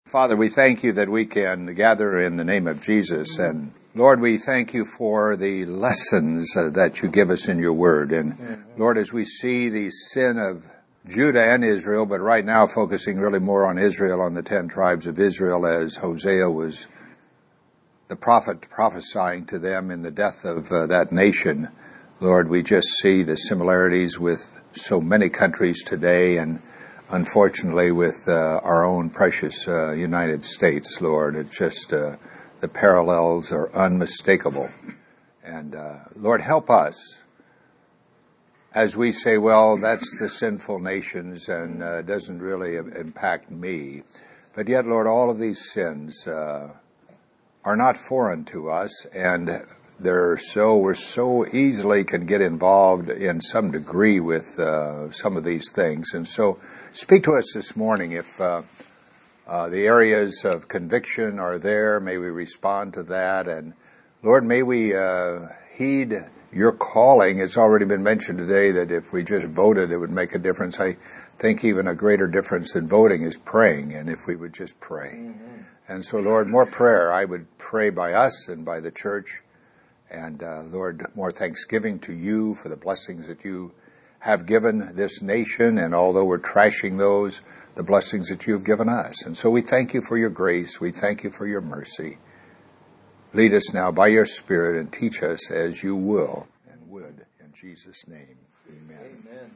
Father, we thank you that we can gather in the name of Jesus. And Lord, we thank you for the lessons that you give us in your word. And Lord, as we see the sin of Judah and Israel, but right now focusing really more on Israel, on the 10 tribes of Israel, as Hosea was the prophet prophesying to them in the death of that nation. Lord, we just see the similarities with so many countries today, and unfortunately with our own precious United States, Lord. It's just the parallels are unmistakable. And Lord, help us as we say, well, that's the sinful nations and doesn't really impact me. But yet, Lord, all of these sins are not foreign to us, and we're so easily can get involved in some degree with some of these things. And so speak to us this morning. If the areas of conviction are there, may we respond to that. And Lord, may we heed your calling. It's already been mentioned today that if we just voted, it would make a difference. I think even a greater difference than voting is praying, and if we would just pray. Mm-hmm. And so, Lord, more prayer. I would pray by us and by the church. And Lord, more thanksgiving to you for the blessings that you have given this nation, and although we're trashing those, the blessings that you have given us. And so we thank you for your grace. We thank you for your mercy. Lead us now by your Spirit and teach us as you will and would. In Jesus' name, amen. Amen.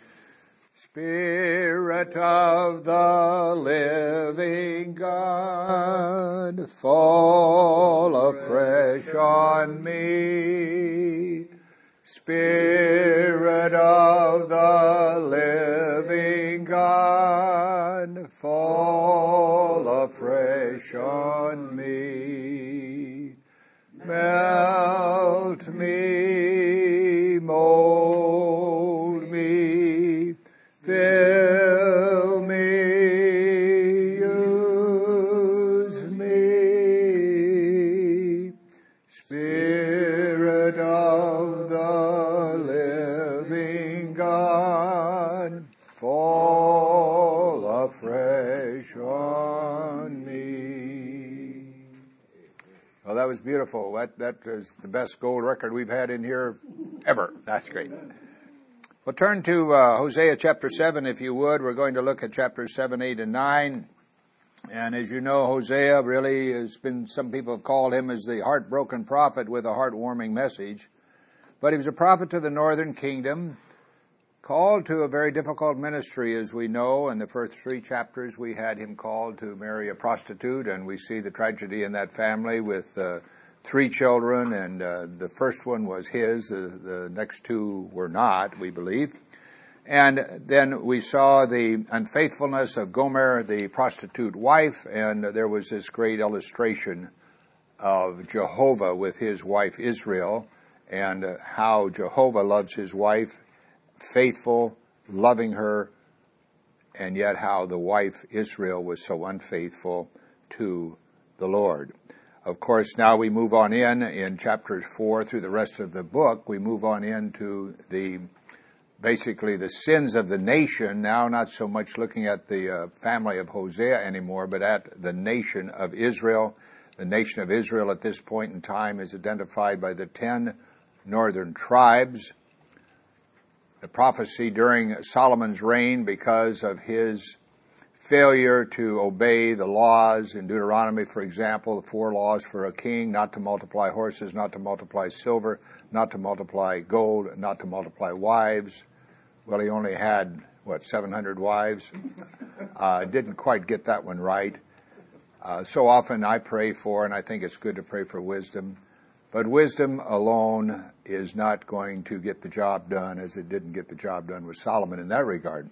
Spirit of the living God, fall afresh on me. Spirit of the living God, fall afresh on me. Melt me, mold me, fill me, use me. Spirit of the living God, fall afresh on me. Well, that was beautiful. That is the best gold record we've had in here ever. That's great. Well, turn to Hosea chapter 7, if you would. We're going to look at chapters 7, 8, and 9. And as you know, Hosea really has been, some people have called him as the heartbroken prophet with a heartwarming message. But he was a prophet to the northern kingdom, called to a very difficult ministry, as we know. In the first 3 chapters, we had him called to marry a prostitute, and we see the tragedy in that family with 3 children, and the first one was his. The next 2 were not, we believe. And then we saw the unfaithfulness of Gomer, the prostitute wife, and there was this great illustration of Jehovah with his wife Israel, and how Jehovah loves his wife, faithful, loving her, and yet how the wife Israel was so unfaithful to the Lord. Of course, now we move on in chapters 4 through the rest of the book, we move on into basically the sins of the nation, now not so much looking at the family of Hosea anymore, but at the nation of Israel. The nation of Israel at this point in time is identified by the 10 northern tribes. The prophecy during Solomon's reign, because of his failure to obey the laws in Deuteronomy, for example, the 4 laws for a king: not to multiply horses, not to multiply silver, not to multiply gold, not to multiply wives. Well, he only had, 700 wives? Didn't quite get that one right. So often I pray for, and I think it's good to pray for wisdom, but wisdom alone is not going to get the job done, as it didn't get the job done with Solomon in that regard.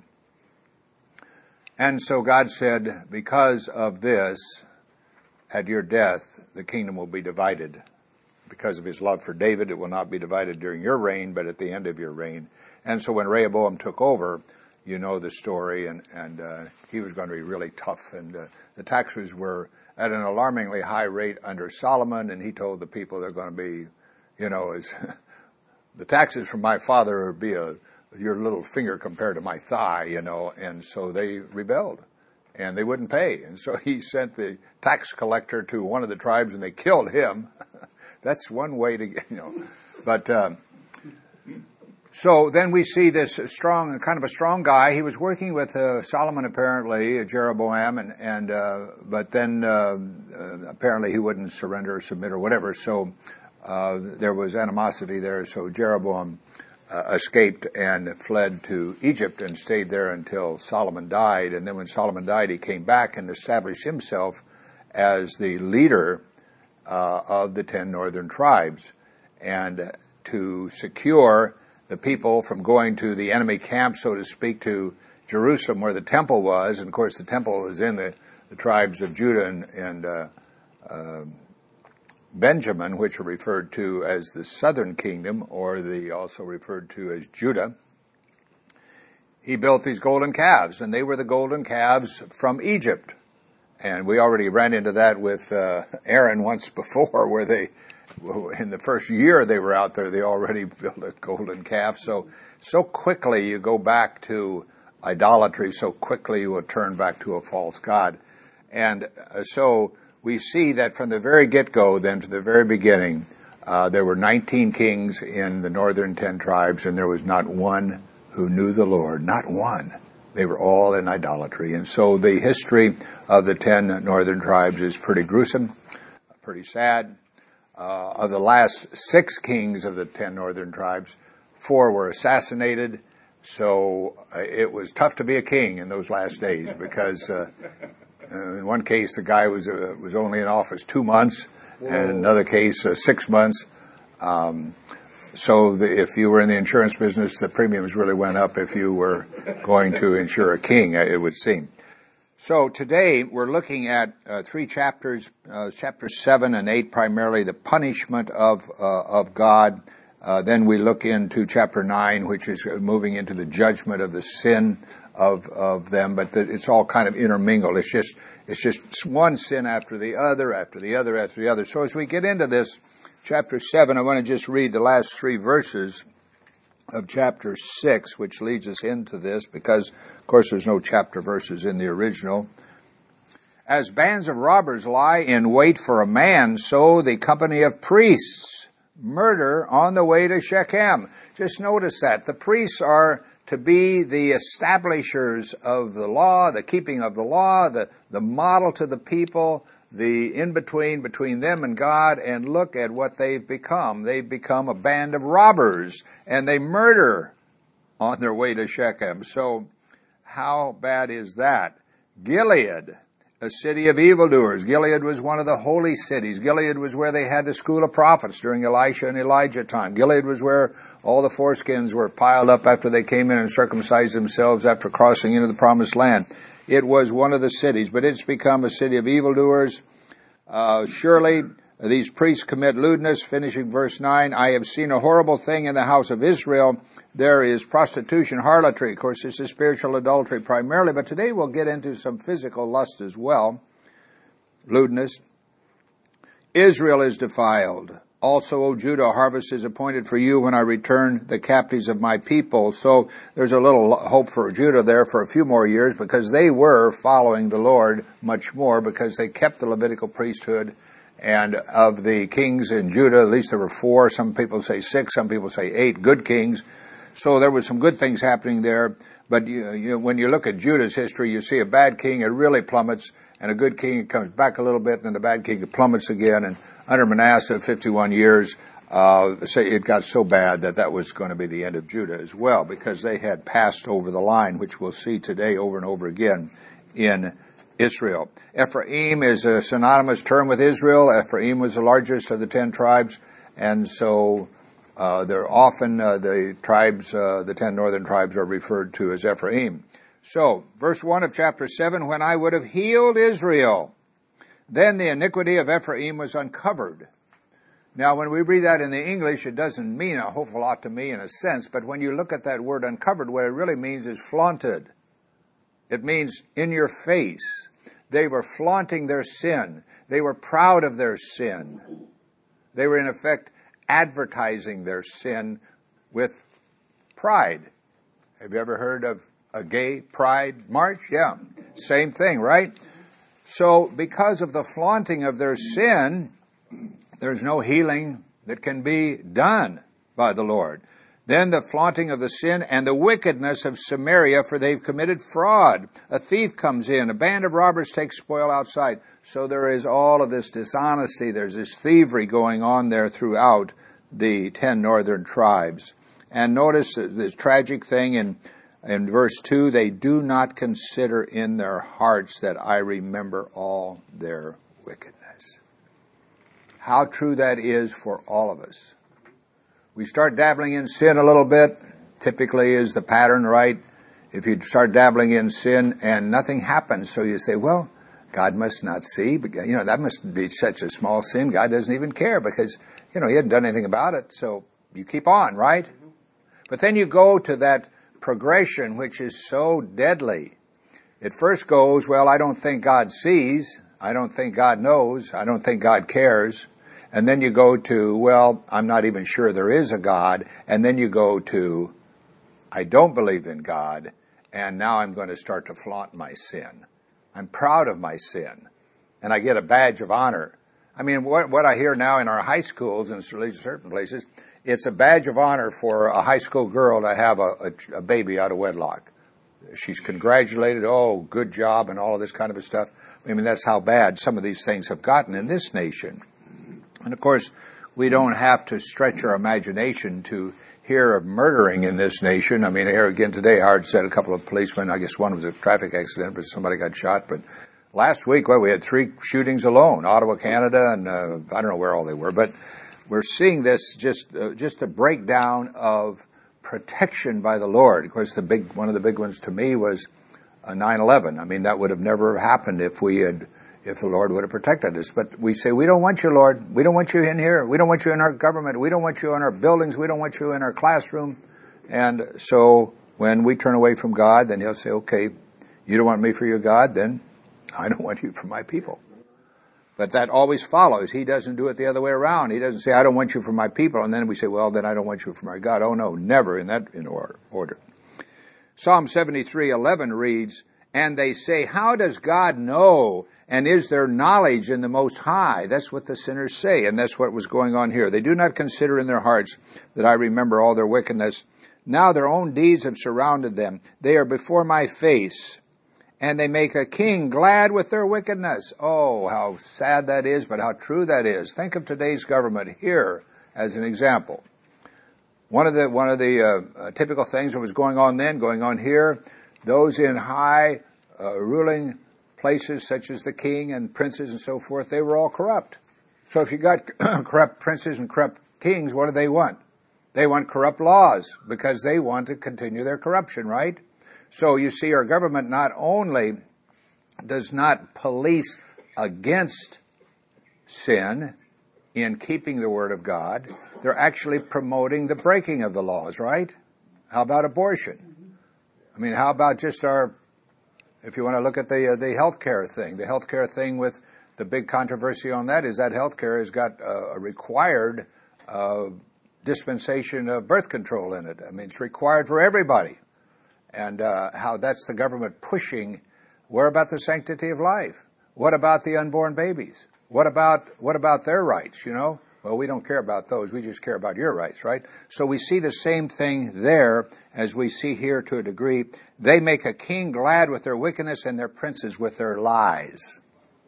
And so God said, because of this, at your death, the kingdom will be divided. Because of his love for David, it will not be divided during your reign, but at the end of your reign. And so when Rehoboam took over, you know the story, and he was going to be really tough. And the taxes were at an alarmingly high rate under Solomon, and he told the people they're going to be, the taxes from my father would be your little finger compared to my thigh, and so they rebelled. and they wouldn't pay. And so he sent the tax collector to one of the tribes, and they killed him. That's one way to get, But so then we see this kind of a strong guy. He was working with Solomon, apparently, Jeroboam, but then apparently he wouldn't surrender or submit or whatever. So there was animosity there. So Jeroboam escaped and fled to Egypt and stayed there until Solomon died. And then when Solomon died, he came back and established himself as the leader of the 10 northern tribes, and to secure the people from going to the enemy camp, so to speak, to Jerusalem where the temple was. And of course the temple was in the tribes of Judah and Benjamin, which are referred to as the southern kingdom, or also referred to as Judah. He built these golden calves, and they were the golden calves from Egypt. And we already ran into that with Aaron once before, where in the first year they were out there, they already built a golden calf. So quickly you go back to idolatry, so quickly you will turn back to a false god. And so we see that from the very get-go, then to the very beginning, there were 19 kings in the northern 10 tribes, and there was not one who knew the Lord, not one. They were all in idolatry. And so the history of the 10 northern tribes is pretty gruesome, pretty sad. Of the last 6 kings of the 10 northern tribes, 4 were assassinated. So it was tough to be a king in those last days, because in one case the guy was only in office 2 months, and in another case 6 months. So if you were in the insurance business, the premiums really went up if you were going to insure a king, it would seem. So today we're looking at 3 chapters, chapters 7 and 8, primarily the punishment of God. Then we look into chapter 9, which is moving into the judgment of the sin of them. But it's all kind of intermingled. It's just one sin after the other, after the other, after the other. So as we get into this chapter 7, I want to just read the last 3 verses of chapter 6, which leads us into this, because, of course, there's no chapter verses in the original. As bands of robbers lie in wait for a man, so the company of priests murder on the way to Shechem. Just notice that. The priests are to be the establishers of the law, the keeping of the law, the model to the people, the in-between between them and God, and look at what they've become. They've become a band of robbers, and they murder on their way to Shechem. So how bad is that? Gilead, a city of evildoers. Gilead was one of the holy cities. Gilead was where they had the school of prophets during Elisha and Elijah time. Gilead was where all the foreskins were piled up after they came in and circumcised themselves after crossing into the promised land. It was one of the cities, but it's become a city of evildoers. Surely these priests commit lewdness. Finishing verse 9, I have seen a horrible thing in the house of Israel. There is prostitution, harlotry. Of course, this is spiritual adultery primarily, but today we'll get into some physical lust as well. Lewdness. Israel is defiled. Also, O Judah, a harvest is appointed for you when I return the captives of my people. So there's a little hope for Judah there for a few more years, because they were following the Lord much more, because they kept the Levitical priesthood. And of the kings in Judah, at least there were 4. Some people say 6, some people say 8 good kings. So there was some good things happening there. But when you look at Judah's history, you see a bad king, it really plummets, and a good king, it comes back a little bit, and then the bad king, it plummets again. And under Manasseh, 51 years, it got so bad that was going to be the end of Judah as well, because they had passed over the line, which we'll see today over and over again in Israel. Ephraim is a synonymous term with Israel. Ephraim was the largest of the 10 tribes, and so they're often the tribes, the 10 northern tribes are referred to as Ephraim. So, verse 1 of chapter 7, when I would have healed Israel, then the iniquity of Ephraim was uncovered. Now, when we read that in the English, it doesn't mean a whole lot to me in a sense, but when you look at that word uncovered, what it really means is flaunted. It means in your face. They were flaunting their sin. They were proud of their sin. They were, in effect, advertising their sin with pride. Have you ever heard of a gay pride march? Yeah. Same thing, right? So because of the flaunting of their sin, there's no healing that can be done by the Lord. Then the flaunting of the sin and the wickedness of Samaria, for they've committed fraud. A thief comes in, a band of robbers takes spoil outside. So there is all of this dishonesty, there's this thievery going on there throughout the 10 northern tribes. And notice this tragic thing in verse 2, they do not consider in their hearts that I remember all their wickedness. How true that is for all of us. We start dabbling in sin a little bit, typically is the pattern, right? If you start dabbling in sin and nothing happens, so you say, well, God must not see, but that must be such a small sin, God doesn't even care because, He hadn't done anything about it, so you keep on, right? But then you go to that progression which is so deadly. It first goes, well, I don't think God sees, I don't think God knows, I don't think God cares. And then you go to, well, I'm not even sure there is a God. And then you go to, I don't believe in God, and now I'm going to start to flaunt my sin. I'm proud of my sin, and I get a badge of honor. I mean, what I hear now in our high schools, and certain places, it's a badge of honor for a high school girl to have a baby out of wedlock. She's congratulated, oh, good job, and all of this kind of stuff. I mean, that's how bad some of these things have gotten in this nation. And of course, we don't have to stretch our imagination to hear of murdering in this nation. I mean, here again today, Howard said a couple of policemen, I guess one was a traffic accident, but somebody got shot. But last week, we had 3 shootings alone, Ottawa, Canada, and I don't know where all they were. But we're seeing this just a breakdown of protection by the Lord. Of course, one of the big ones to me was 9/11. I mean, that would have never happened if the Lord would have protected us. But we say, we don't want you, Lord. We don't want you in here. We don't want you in our government. We don't want you in our buildings. We don't want you in our classroom. And so when we turn away from God, then He'll say, okay, you don't want me for your God, then I don't want you for my people. But that always follows. He doesn't do it the other way around. He doesn't say, I don't want you for my people. And then we say, well, then I don't want you for my God. Oh, no, never in order. Psalm 73:11 reads, and they say, how does God know? And is there knowledge in the Most High? That's what the sinners say, and that's what was going on here. They do not consider in their hearts that I remember all their wickedness. Now their own deeds have surrounded them. They are before my face, and they make a king glad with their wickedness. Oh, how sad that is, but how true that is. Think of today's government here as an example. One of the typical things that was going on then, going on here, those in high ruling places such as the king and princes and so forth, they were all corrupt. So if you got corrupt princes and corrupt kings, what do they want? They want corrupt laws because they want to continue their corruption, right? So you see, our government not only does not police against sin in keeping the Word of God, they're actually promoting the breaking of the laws, right? How about abortion? I mean, how about just if you want to look at the healthcare thing with the big controversy on that is that healthcare has got a required dispensation of birth control in it. I mean, it's required for everybody. And how that's the government pushing. Where about the sanctity of life? What about the unborn babies? What about their rights, Well, we don't care about those. We just care about your rights, right? So we see the same thing there as we see here to a degree. They make a king glad with their wickedness and their princes with their lies.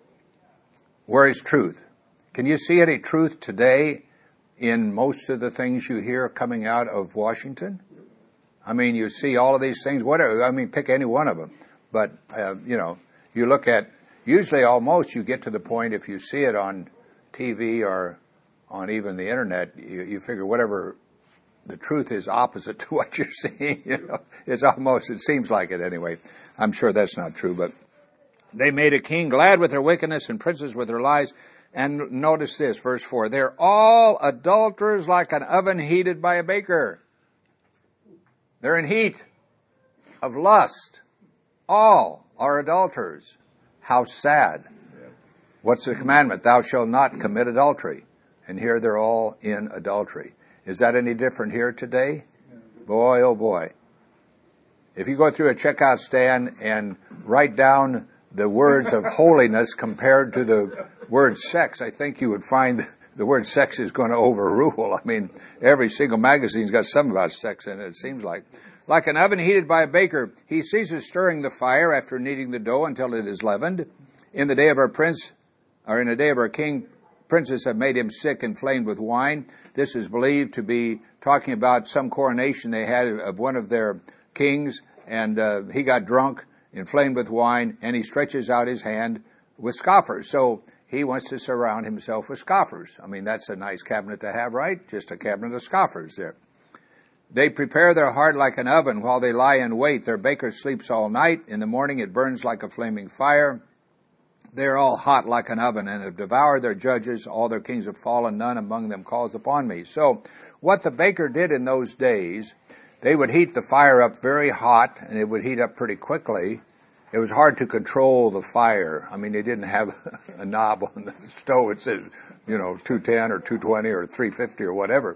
Where is truth? Can you see any truth today in most of the things you hear coming out of Washington? I mean, you see all of these things, whatever. I mean, pick any one of them. But, you look at, usually almost you get to the point if you see it on TV or on even the internet, you figure whatever the truth is opposite to what you're seeing, it's almost, it seems like it anyway. I'm sure that's not true, but they made a king glad with their wickedness and princes with their lies. And notice this, verse 4, they're all adulterers like an oven heated by a baker. They're in heat of lust. All are adulterers. How sad. What's the commandment? Thou shalt not commit adultery. And here they're all in adultery. Is that any different here today? Boy, oh boy. If you go through a checkout stand and write down the words of holiness compared to the word sex, I think you would find the word sex is going to overrule. I mean, every single magazine's got something about sex in it, it seems like. Like an oven heated by a baker, he ceases stirring the fire after kneading the dough until it is leavened. In the day of our prince, or in the day of our king, princes have made him sick, inflamed with wine. This is believed to be talking about some coronation they had of one of their kings, and he got drunk, inflamed with wine, and he stretches out his hand with scoffers. So he wants to surround himself with scoffers. I mean, that's a nice cabinet to have, right? Just a cabinet of scoffers there. They prepare their heart like an oven while they lie in wait. Their baker sleeps all night. In the morning it burns like a flaming fire. They are all hot like an oven and have devoured their judges. All their kings have fallen. None among them calls upon me. So what the baker did in those days, they would heat the fire up very hot, and it would heat up pretty quickly. It was hard to control the fire. I mean, they didn't have a knob on the stove. It says, 210 or 220 or 350 or whatever.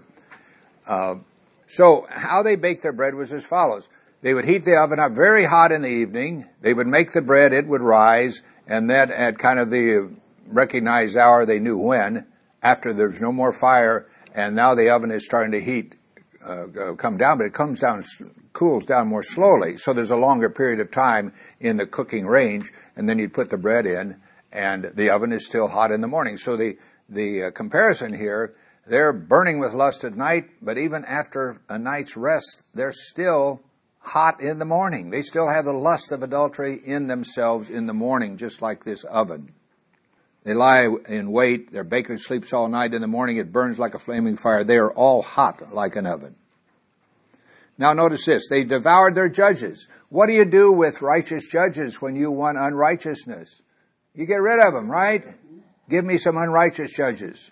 So how they baked their bread was as follows. They would heat the oven up very hot in the evening. They would make the bread. It would rise. And then at kind of the recognized hour, they knew when, after there's no more fire, and now the oven is starting to heat, come down, but it cools down more slowly. So there's a longer period of time in the cooking range, and then you'd put the bread in, and the oven is still hot in the morning. So the comparison here, they're burning with lust at night, but even after a night's rest, they're still hot in the morning. They still have the lust of adultery in themselves in the morning, just like this oven. They lie in wait. Their baker sleeps all night. In the morning it burns like a flaming fire. They are all hot like an oven. Now notice this. They devoured their judges. What do you do with righteous judges when you want unrighteousness? You get rid of them, right? Give me some unrighteous judges.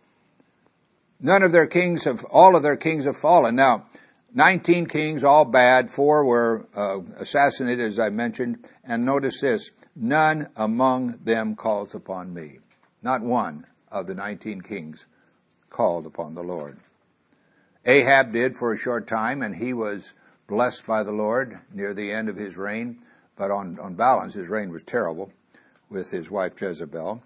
All of their kings have fallen. Now, 19 kings, all bad. 4 were assassinated, as I mentioned. And notice this. None among them calls upon me. Not one of the 19 kings called upon the Lord. Ahab did for a short time, and he was blessed by the Lord near the end of his reign. But on balance, his reign was terrible with his wife Jezebel.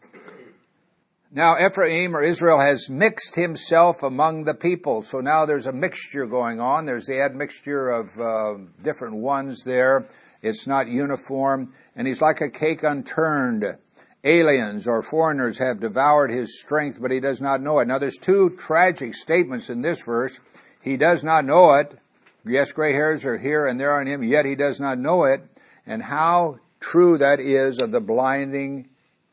Now Ephraim, or Israel, has mixed himself among the people. So now there's a mixture going on. There's the admixture of different ones there. It's not uniform. And he's like a cake unturned. Aliens or foreigners have devoured his strength, but he does not know it. Now there's 2 tragic statements in this verse. He does not know it. Yes, gray hairs are here and there on him, yet he does not know it. And how true that is of the blinding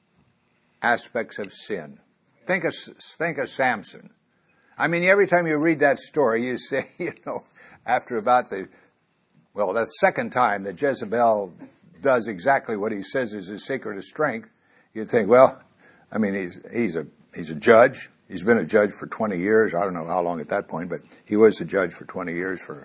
aspects of sin. Think of Samson. I mean, every time you read that story, you say, after about that second time that Jezebel does exactly what he says is his secret of strength, you'd think, he's a judge. He's been a judge for 20 years. I don't know how long at that point, but he was a judge for 20 years for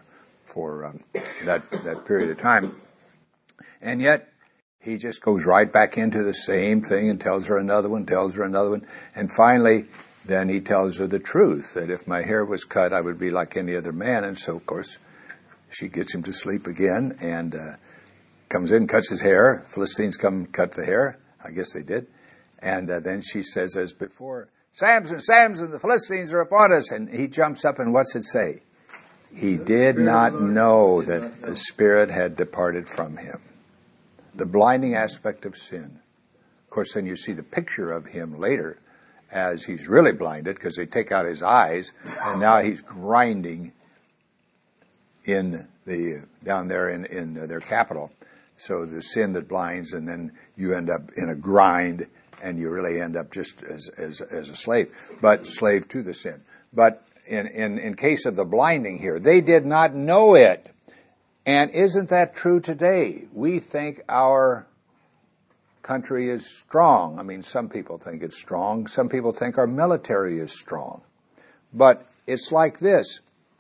that period of time. And yet, he just goes right back into the same thing and tells her another one. And finally, then he tells her the truth, that if my hair was cut, I would be like any other man. And so, of course, she gets him to sleep again and comes in, cuts his hair. Philistines come cut the hair. I guess they did. And then she says, as before, Samson, Samson, the Philistines are upon us. And he jumps up, and what's it say? He did not know that the Spirit had departed from him. The blinding aspect of sin. Of course, then you see the picture of him later as he's really blinded because they take out his eyes, and now he's grinding down there in their capital. So the sin that blinds, and then you end up in a grind, and you really end up just as a slave, but slave to the sin. But in case of the blinding here, they did not know it. And isn't that true today? We think our country is strong. I mean, some people think it's strong. Some people think our military is strong. But it's like this.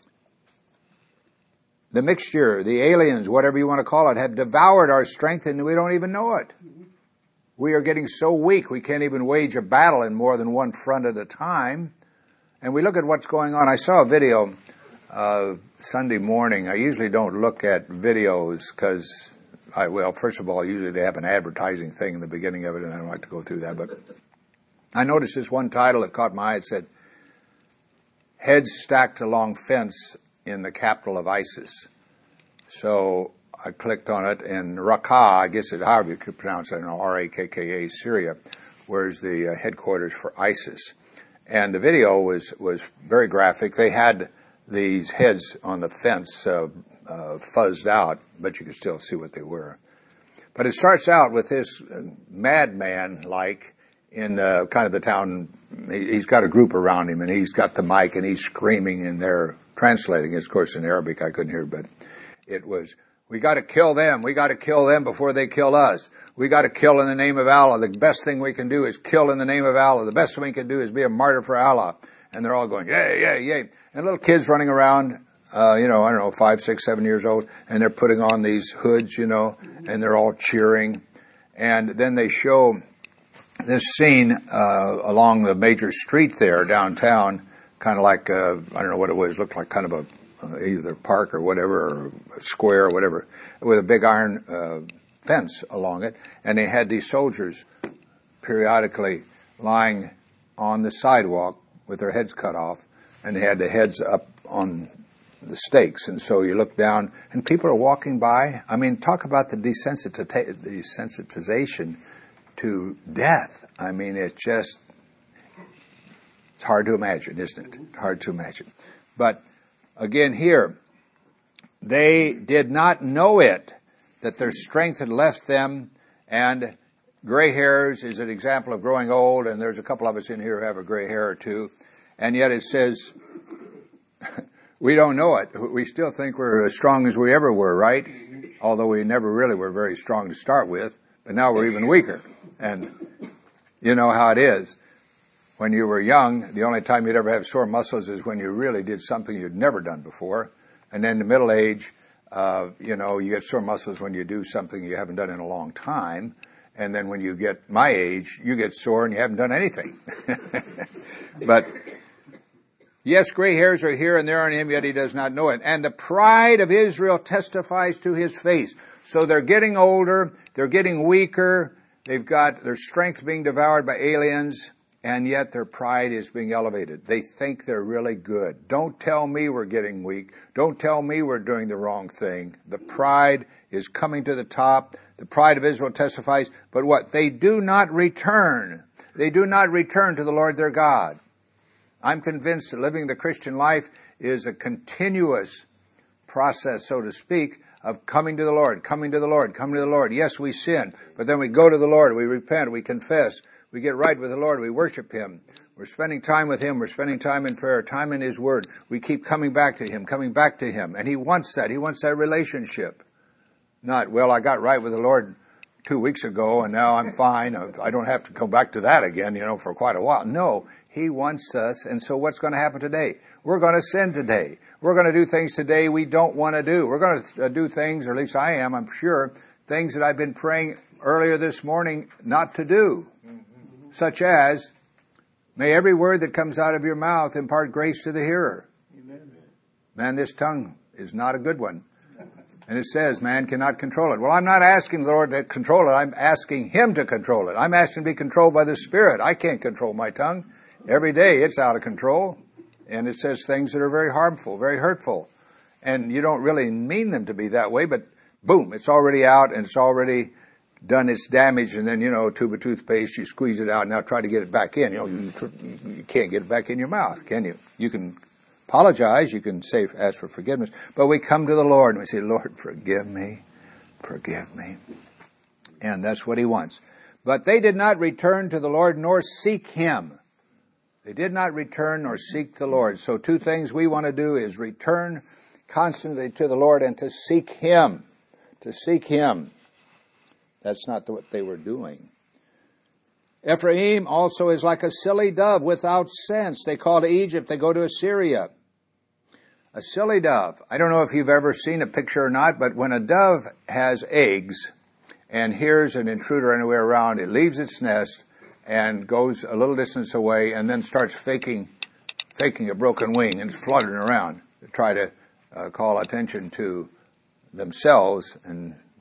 The mixture, the aliens, whatever you want to call it, have devoured our strength, and we don't even know it. We are getting so weak we can't even wage a battle in more than one front at a time. And we look at what's going on. I saw a video Sunday morning. I usually don't look at videos because Well, first of all, usually they have an advertising thing in the beginning of it, and I don't like to go through that. But I noticed this one title that caught my eye. It said, "Heads Stacked Along Fence in the Capital of ISIS." So I clicked on it, and Raqqa, I guess it's however you could pronounce it, Rakka, Syria, where's the headquarters for ISIS. And the video was very graphic. They had these heads on the fence fuzzed out, but you could still see what they were. But it starts out with this madman, in kind of the town. He's got a group around him, and he's got the mic, and he's screaming, and they're translating it. Of course, in Arabic I couldn't hear, but it was, "We got to kill them. We got to kill them before they kill us. We got to kill in the name of Allah. The best thing we can do is kill in the name of Allah. The best thing we can do is be a martyr for Allah." And they're all going, "Yay, yay, yay." And little kids running around, I don't know, 5, 6, 7 years old, and they're putting on these hoods, and they're all cheering. And then they show this scene along the major street there downtown, kind of like, I don't know what it was, looked like kind of a either park or whatever, or a square or whatever, with a big iron fence along it. And they had these soldiers periodically lying on the sidewalk with their heads cut off, and they had the heads up on the stakes. And so you look down, and people are walking by. I mean, talk about the desensitization to death. I mean, it's hard to imagine, isn't it? Hard to imagine. But again here, they did not know it, that their strength had left them, and gray hairs is an example of growing old, and there's a couple of us in here who have a gray hair or two, and yet it says, we don't know it. We still think we're as strong as we ever were, right? Although we never really were very strong to start with, but now we're even weaker. And you know how it is. When you were young, the only time you'd ever have sore muscles is when you really did something you'd never done before. And then in middle age, you get sore muscles when you do something you haven't done in a long time. And then when you get my age, you get sore and you haven't done anything. But yes, gray hairs are here and there on him, yet he does not know it. And the pride of Israel testifies to his face. So they're getting older, they're getting weaker, they've got their strength being devoured by aliens, and yet their pride is being elevated. They think they're really good. Don't tell me we're getting weak. Don't tell me we're doing the wrong thing. The pride is coming to the top. The pride of Israel testifies. But what? They do not return. They do not return to the Lord their God. I'm convinced that living the Christian life is a continuous process, so to speak, of coming to the Lord, coming to the Lord, coming to the Lord. Yes, we sin, but then we go to the Lord, we repent, we confess, we get right with the Lord, we worship Him. We're spending time with Him, we're spending time in prayer, time in His Word. We keep coming back to Him, and He wants that. He wants that relationship. Not, well, I got right with the Lord 2 weeks ago and now I'm fine. I don't have to come back to that again, for quite a while. No, He wants us, and so what's going to happen today? We're going to sin today. We're going to do things today we don't want to do. We're going to do things, or at least I am, I'm sure, things that I've been praying earlier this morning not to do. Such as, may every word that comes out of your mouth impart grace to the hearer. Amen. Man, this tongue is not a good one. And it says man cannot control it. Well, I'm not asking the Lord to control it. I'm asking Him to control it. I'm asking to be controlled by the Spirit. I can't control my tongue. Every day it's out of control. And it says things that are very harmful, very hurtful. And you don't really mean them to be that way, but boom, it's already out and it's already done its damage. And then, a tube of toothpaste, you squeeze it out and now try to get it back in. You can't get it back in your mouth, can you? You can apologize, you can ask for forgiveness, but we come to the Lord and we say, Lord, forgive me. And that's what He wants. But they did not return to the Lord nor seek Him. They did not return nor seek the Lord. So 2 things we want to do is return constantly to the Lord and to seek Him. To seek Him. That's not what they were doing. Ephraim also is like a silly dove without sense. They call to Egypt, they go to Assyria. A silly dove. I don't know if you've ever seen a picture or not, but when a dove has eggs and hears an intruder anywhere around, it leaves its nest and goes a little distance away and then starts faking a broken wing and fluttering around to try to call attention to themselves and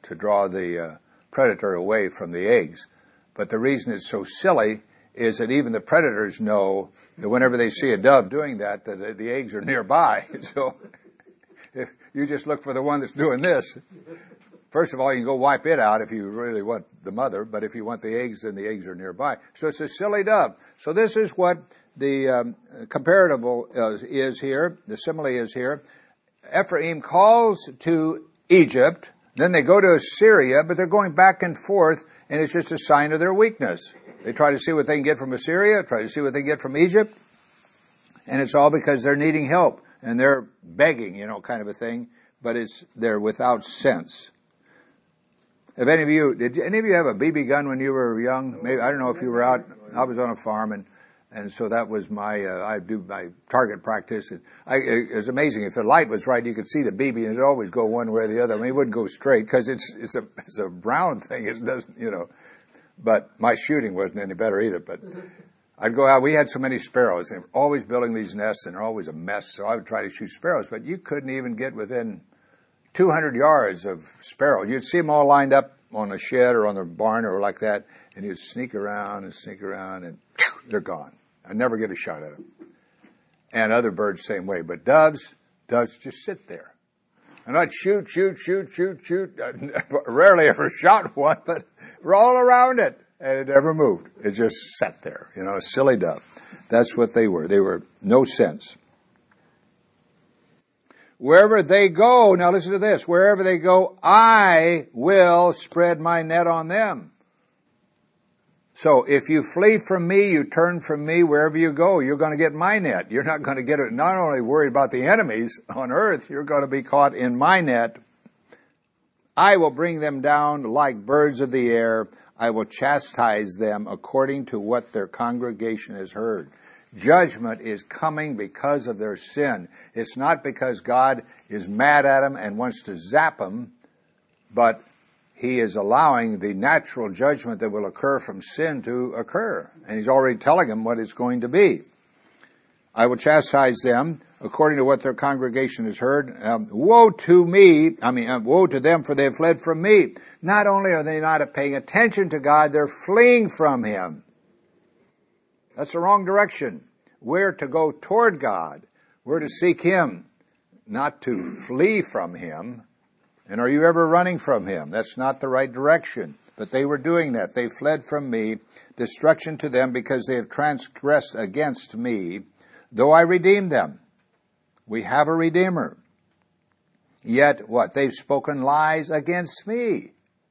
to draw the predator away from the eggs. But the reason it's so silly is that even the predators know that whenever they see a dove doing that, the eggs are nearby. So if you just look for the one that's doing this, first of all, you can go wipe it out if you really want the mother, but if you want the eggs, then the eggs are nearby. So it's a silly dove. So this is what the comparable is here, the simile is here. Ephraim calls to Egypt, then they go to Assyria, but they're going back and forth, and it's just a sign of their weakness. They try to see what they can get from Assyria, try to see what they can get from Egypt, and it's all because they're needing help, and they're begging, kind of a thing, but they're without sense. Did any of you have a BB gun when you were young? Maybe, I don't know if you were out. I was on a farm, and so that was I do my target practice. And it was amazing. If the light was right, you could see the BB, and it'd always go one way or the other. I mean, it wouldn't go straight because it's a brown thing. It doesn't, But my shooting wasn't any better either. But I'd go out. We had so many sparrows, and always building these nests, and they're always a mess. So I would try to shoot sparrows, but you couldn't even get within 200 yards of sparrows. You'd see them all lined up on a shed or on the barn or like that, and you'd sneak around, and they're gone. I'd never get a shot at them. And other birds, same way. But doves just sit there. And I'd shoot. I rarely ever shot one, but we're all around it. And it never moved. It just sat there, a silly dove. That's what they were. They were no sense. Wherever they go, now listen to this, wherever they go, I will spread my net on them. So if you flee from me, you turn from me, wherever you go, you're going to get my net. You're not going to get it, not only worried about the enemies on earth, you're going to be caught in my net. I will bring them down like birds of the air. I will chastise them according to what their congregation has heard. Judgment is coming because of their sin. It's not because God is mad at them and wants to zap them, but He is allowing the natural judgment that will occur from sin to occur. And He's already telling them what it's going to be. I will chastise them according to what their congregation has heard. Woe to them, for they have fled from me. Not only are they not paying attention to God, they're fleeing from Him. That's the wrong direction. We're to go toward God. We're to seek Him, not to flee from Him. And are you ever running from Him? That's not the right direction. But they were doing that. They fled from me. Destruction to them because they have transgressed against me, though I redeemed them. We have a Redeemer. Yet what? They've spoken lies against me.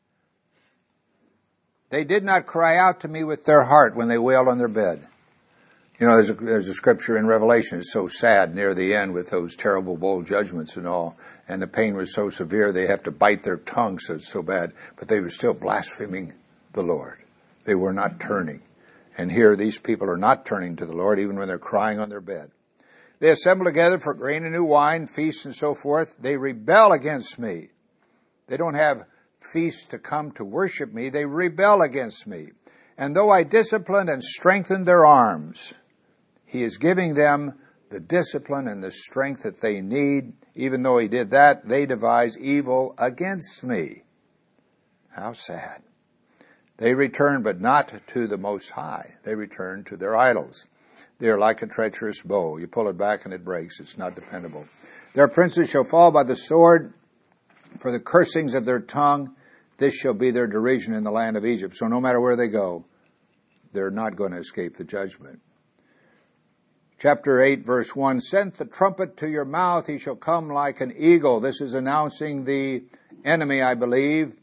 They did not cry out to me with their heart when they wailed on their bed. There's a scripture in Revelation. It's so sad near the end with those terrible bowl judgments and all. And the pain was so severe they have to bite their tongue, so it's so bad. But they were still blaspheming the Lord. They were not turning. And here these people are not turning to the Lord even when they're crying on their bed. They assemble together for grain and new wine, feasts and so forth. They rebel against me. They don't have feasts to come to worship me. They rebel against me. And though I disciplined and strengthened their arms, He is giving them the discipline and the strength that they need. Even though He did that, they devise evil against me. How sad. They return, but not to the Most High. They return to their idols. They are like a treacherous bow. You pull it back and it breaks. It's not dependable. Their princes shall fall by the sword for the cursings of their tongue. This shall be their derision in the land of Egypt. So no matter where they go, they're not going to escape the judgment. Chapter 8, verse 1, send the trumpet to your mouth, he shall come like an eagle. This is announcing the enemy, I believe.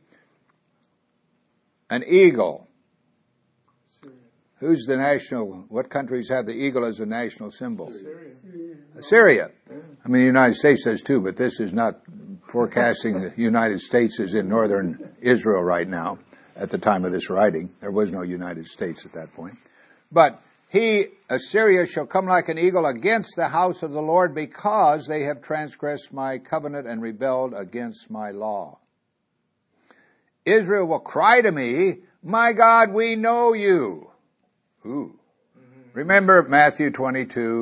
An eagle. Who's the national, what countries have the eagle as a national symbol? Syria. I mean, the United States does too, but this is not forecasting the United States is in northern Israel right now at the time of this writing. There was no United States at that point. But Assyria shall come like an eagle against the house of the Lord because they have transgressed my covenant and rebelled against my law. Israel will cry to me, my God, we know you. Ooh. Remember Matthew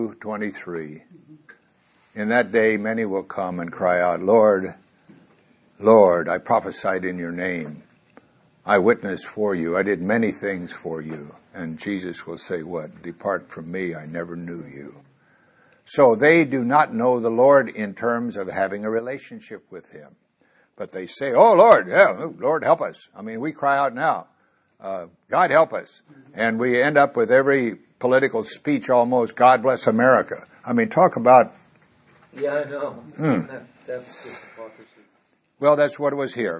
22:23. In that day many will come and cry out, Lord, Lord, I prophesied in your name. I witnessed for you. I did many things for you. And Jesus will say what? Depart from me, I never knew you. So they do not know the Lord in terms of having a relationship with him. But they say, oh Lord, yeah, Lord help us. I mean, we cry out now, God help us. And we end up with every political speech almost, God bless America. I mean, talk about... Yeah, I know. That's just hypocrisy. Well, that's what it was here.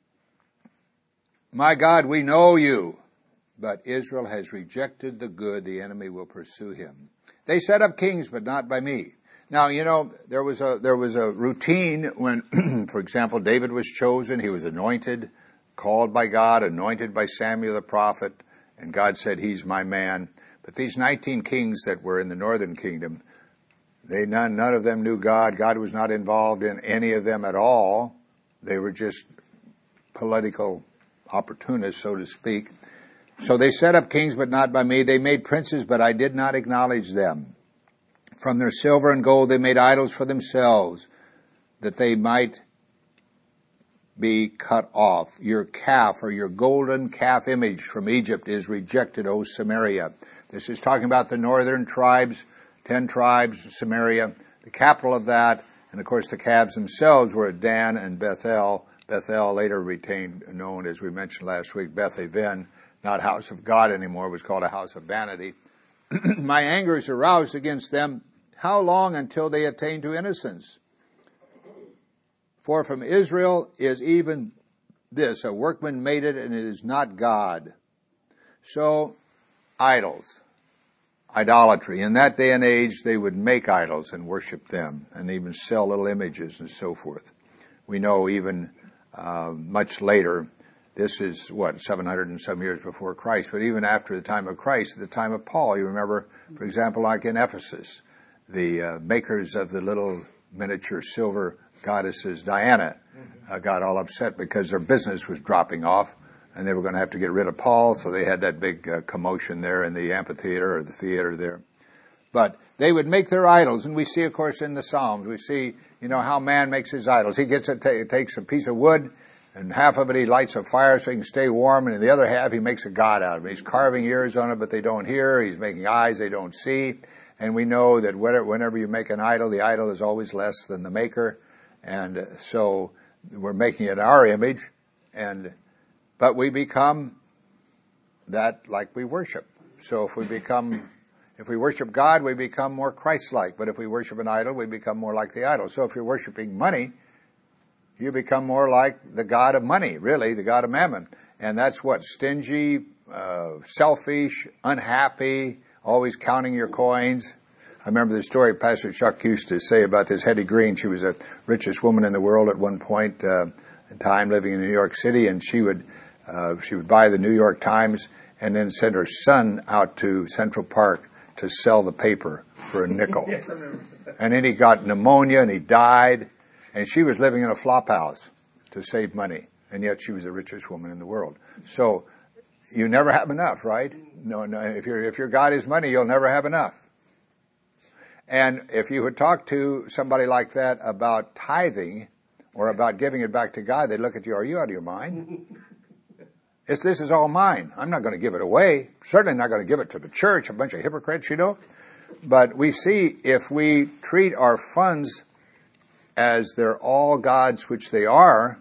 My God, we know you, but Israel has rejected the good. The enemy will pursue him. They set up kings, but not by me. Now, you know, there was a routine when, for example, David was chosen. He was anointed, called by God, anointed by Samuel the prophet, and God said, he's my man. But these 19 kings that were in the northern kingdom, none of them knew God. God was not involved in any of them at all. They were just political opportunists, so to speak. So they set up kings, but not by me. They made princes, but I did not acknowledge them. From their silver and gold they made idols for themselves, that they might be cut off. Your calf, or your golden calf image from Egypt, is rejected, O Samaria. This is talking about the northern tribes, 10 tribes, Samaria, the capital of that. And of course the calves themselves were at Dan and Bethel. Bethel later known, as we mentioned last week, Beth-aven, not house of God anymore. It was called a house of vanity. My anger is aroused against them. How long until they attain to innocence? For from Israel is even this, a workman made it, and it is not God. So, idols, idolatry. In that day and age, they would make idols and worship them, and even sell little images and so forth. We know even much later, this is 700 and some years before Christ, but even after the time of Christ, at the time of Paul, you remember, for example, like in Ephesus, the makers of the little miniature silver goddesses, Diana, got all upset because their business was dropping off, and they were going to have to get rid of Paul, so they had that big commotion there in the amphitheater or the theater there. But they would make their idols, and we see, of course, in the Psalms, we see, how man makes his idols. He takes a piece of wood, and half of it he lights a fire so he can stay warm, and the other half he makes a god out of it. He's carving ears on it, but they don't hear. He's making eyes they don't see. And we know that whenever you make an idol, the idol is always less than the maker. And so we're making it our image, but we become that like we worship. So if we worship God, we become more Christ-like. But if we worship an idol, we become more like the idol. So if you're worshiping money, you become more like the god of money, really, the god of mammon. And that's what? Stingy, selfish, unhappy, always counting your coins. I remember the story Pastor Chuck used to say about this Hetty Green. She was the richest woman in the world at one point in time, living in New York City, and she would buy the New York Times and then send her son out to Central Park to sell the paper for a nickel. And then he got pneumonia and he died. And she was living in a flop house to save money. And yet she was the richest woman in the world. So you never have enough, right? No. If your God is money, you'll never have enough. And if you would talk to somebody like that about tithing or about giving it back to God, they'd look at you, are you out of your mind? This is all mine. I'm not going to give it away. Certainly not going to give it to the church, a bunch of hypocrites, But we see if we treat our funds as they're all God's, which they are,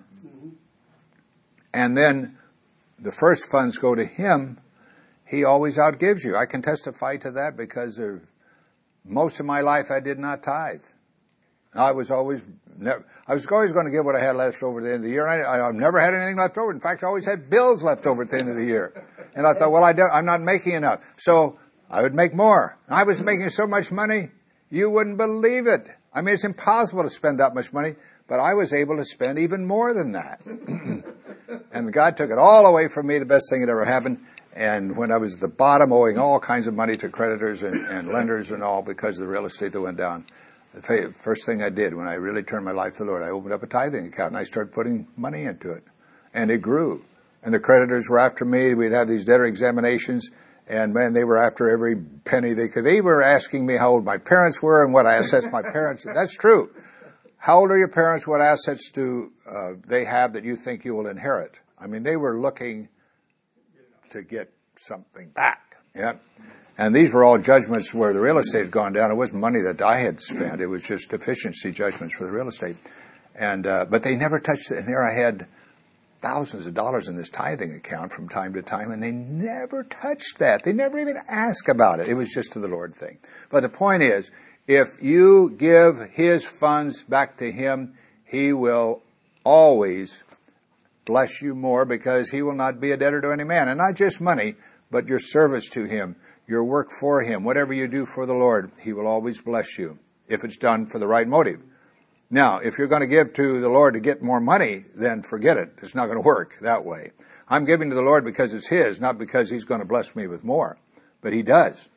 and then the first funds go to Him, He always outgives you. I can testify to that because most of my life I did not tithe. I was always going to give what I had left over at the end of the year. I've never had anything left over. In fact, I always had bills left over at the end of the year. And I thought, I'm not making enough. So I would make more. I was making so much money, you wouldn't believe it. I mean, it's impossible to spend that much money, but I was able to spend even more than that. And God took it all away from me, the best thing that ever happened. And when I was at the bottom, owing all kinds of money to creditors and lenders and all because of the real estate that went down, the first thing I did when I really turned my life to the Lord, I opened up a tithing account and I started putting money into it. And it grew. And the creditors were after me. We'd have these debtor examinations. And man, they were after every penny they could. They were asking me how old my parents were and what I assessed my parents. That's true. How old are your parents? What assets do they have that you think you will inherit? I mean, they were looking to get something back. Yeah. And these were all judgments where the real estate had gone down. It wasn't money that I had spent. It was just deficiency judgments for the real estate. And but they never touched it. And there I had thousands of dollars in this tithing account from time to time, and they never touched that. They never even asked about it. It was just to the Lord thing. But the point is, if you give His funds back to Him, He will always bless you more, because He will not be a debtor to any man. And not just money, but your service to Him, your work for Him, whatever you do for the Lord, He will always bless you if it's done for the right motive. Now, if you're going to give to the Lord to get more money, then forget it. It's not going to work that way. I'm giving to the Lord because it's His, not because He's going to bless me with more. But He does.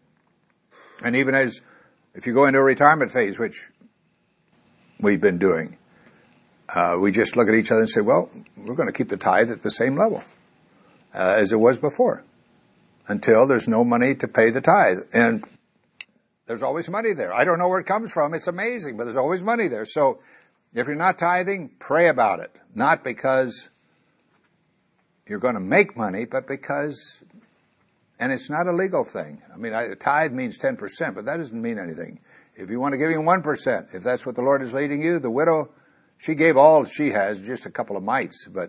And even as, if you go into a retirement phase, which we've been doing, we just look at each other and say, well, we're going to keep the tithe at the same level as it was before, until there's no money to pay the tithe. And there's always money there. I don't know where it comes from. It's amazing, but there's always money there. So if you're not tithing, pray about it. Not because you're going to make money, but because, and it's not a legal thing. I mean, a tithe means 10%, but that doesn't mean anything. If you want to give Him 1%, if that's what the Lord is leading you, the widow, she gave all she has, just a couple of mites, but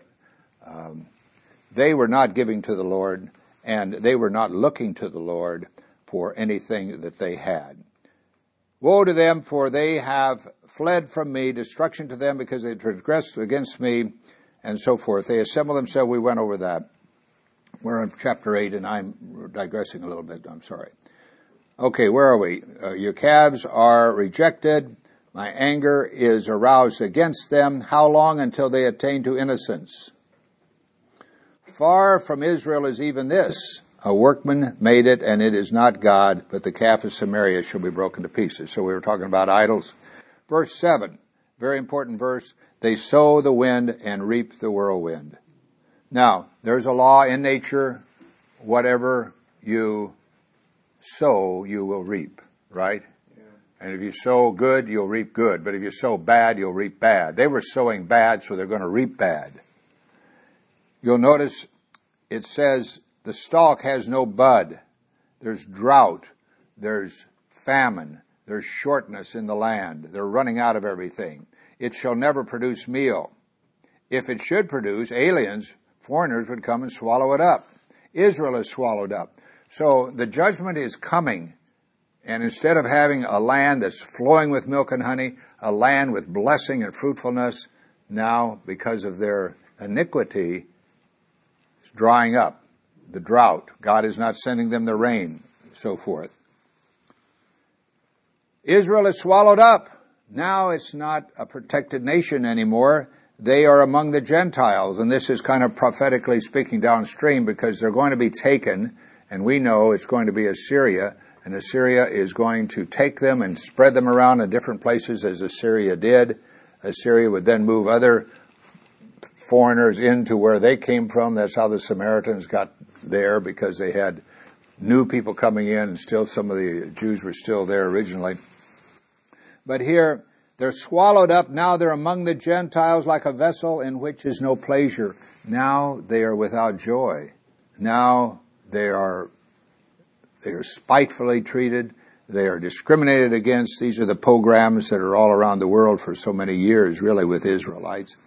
they were not giving to the Lord, and they were not looking to the Lord for anything that they had. Woe to them, for they have fled from me, destruction to them, because they transgressed against me, and so forth. They assemble themselves. We went over that. We're in chapter 8, and I'm digressing a little bit. I'm sorry. Okay, where are we? Your calves are rejected. My anger is aroused against them. How long until they attain to innocence? Far from Israel is even this. A workman made it, and it is not God, but the calf of Samaria shall be broken to pieces. So we were talking about idols. Verse 7, very important verse. They sow the wind and reap the whirlwind. Now, there's a law in nature. Whatever you sow, you will reap, right? Yeah. And if you sow good, you'll reap good. But if you sow bad, you'll reap bad. They were sowing bad, so they're going to reap bad. You'll notice it says, the stalk has no bud. There's drought. There's famine. There's shortness in the land. They're running out of everything. It shall never produce meal. If it should produce, aliens, foreigners would come and swallow it up. Israel is swallowed up. So the judgment is coming. And instead of having a land that's flowing with milk and honey, a land with blessing and fruitfulness, now, because of their iniquity, it's drying up. The drought. God is not sending them the rain, so forth. Israel is swallowed up. Now it's not a protected nation anymore. They are among the Gentiles, and this is kind of prophetically speaking downstream, because they're going to be taken, and we know it's going to be Assyria, and Assyria is going to take them and spread them around in different places as Assyria did. Assyria would then move other foreigners into where they came from. That's how the Samaritans got there, because they had new people coming in, and still some of the Jews were still there originally. But here, they're swallowed up. Now they're among the Gentiles like a vessel in which is no pleasure. Now they are without joy. Now they are spitefully treated. They are discriminated against. These are the pogroms that are all around the world for so many years, really, with Israelites.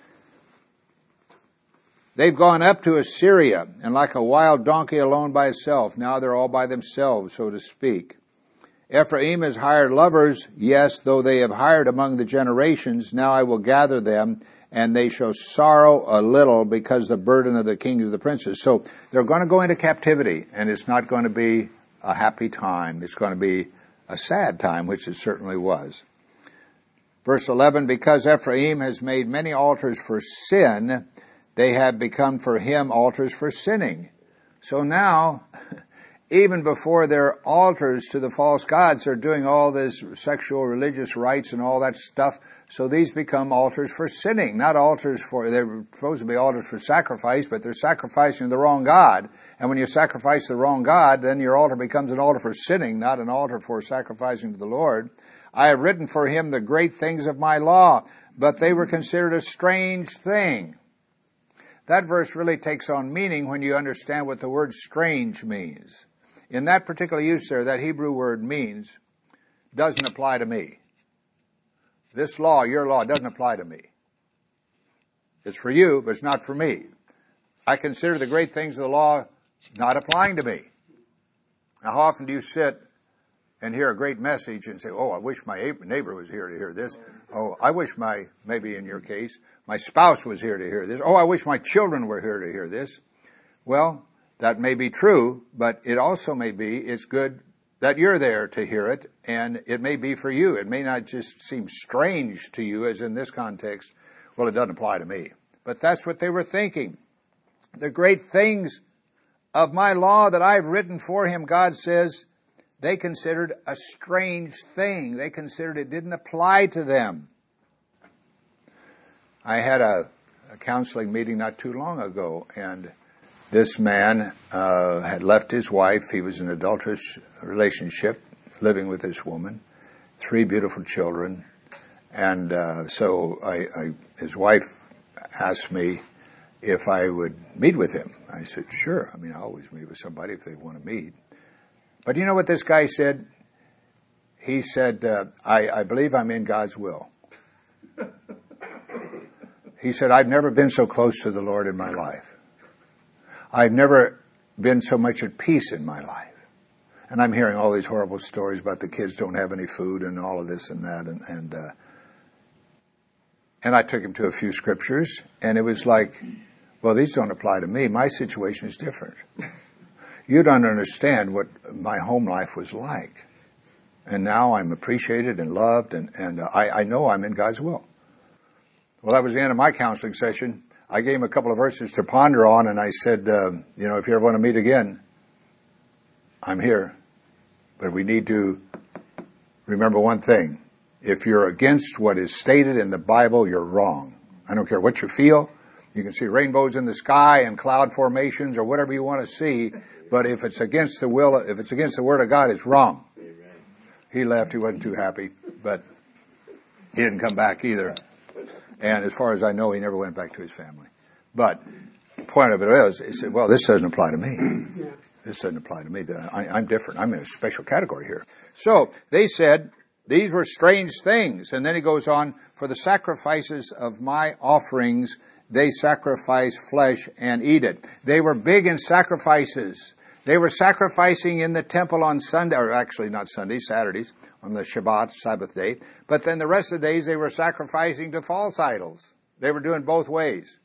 They've gone up to Assyria, and like a wild donkey alone by itself, now they're all by themselves, so to speak. Ephraim has hired lovers, yes, though they have hired among the generations, now I will gather them, and they shall sorrow a little because the burden of the kings of the princes. So they're going to go into captivity, and it's not going to be a happy time. It's going to be a sad time, which it certainly was. Verse 11, because Ephraim has made many altars for sin, they have become for him altars for sinning. So now, even before their altars to the false gods, they're doing all this sexual religious rites and all that stuff. So these become altars for sinning, not altars for, they're supposed to be altars for sacrifice, but they're sacrificing the wrong God. And when you sacrifice the wrong God, then your altar becomes an altar for sinning, not an altar for sacrificing to the Lord. I have written for him the great things of my law, but they were considered a strange thing. That verse really takes on meaning when you understand what the word strange means. In that particular use there, that Hebrew word means, doesn't apply to me. This law, your law, doesn't apply to me. It's for you, but it's not for me. I consider the great things of the law not applying to me. Now, how often do you sit and hear a great message and say, oh, I wish my neighbor was here to hear this. Oh, I wish maybe in your case, my spouse was here to hear this. Oh, I wish my children were here to hear this. Well, that may be true, but it also may be it's good that you're there to hear it, and it may be for you. It may not just seem strange to you, as in this context, well, it doesn't apply to me. But that's what they were thinking. The great things of my law that I've written for him, God says, they considered a strange thing. They considered it didn't apply to them. I had a counseling meeting not too long ago, and this man had left his wife. He was in an adulterous relationship, living with this woman, 3 beautiful children. And so his wife asked me if I would meet with him. I said, sure. I mean, I always meet with somebody if they want to meet. But you know what this guy said? He said, I believe I'm in God's will. He said, I've never been so close to the Lord in my life. I've never been so much at peace in my life. And I'm hearing all these horrible stories about the kids don't have any food and all of this and that. And I took him to a few scriptures, and it was like, well, these don't apply to me. My situation is different. You don't understand what my home life was like. And now I'm appreciated and loved, and I know I'm in God's will. Well, that was the end of my counseling session. I gave him a couple of verses to ponder on, and I said, if you ever want to meet again, I'm here. But we need to remember one thing. If you're against what is stated in the Bible, you're wrong. I don't care what you feel. You can see rainbows in the sky and cloud formations or whatever you want to see. But if it's against the Word of God, it's wrong. Amen. He left. He wasn't too happy, but he didn't come back either. And as far as I know, he never went back to his family. But the point of it is, he said, well, this doesn't apply to me. Yeah. This doesn't apply to me. I'm different. I'm in a special category here. So they said, these were strange things. And then he goes on, for the sacrifices of my offerings, they sacrifice flesh and eat it. They were big in sacrifices. They were sacrificing in the temple on Sunday, or actually not Sundays, Saturdays, on the Shabbat, Sabbath day. But then the rest of the days they were sacrificing to false idols. They were doing both ways.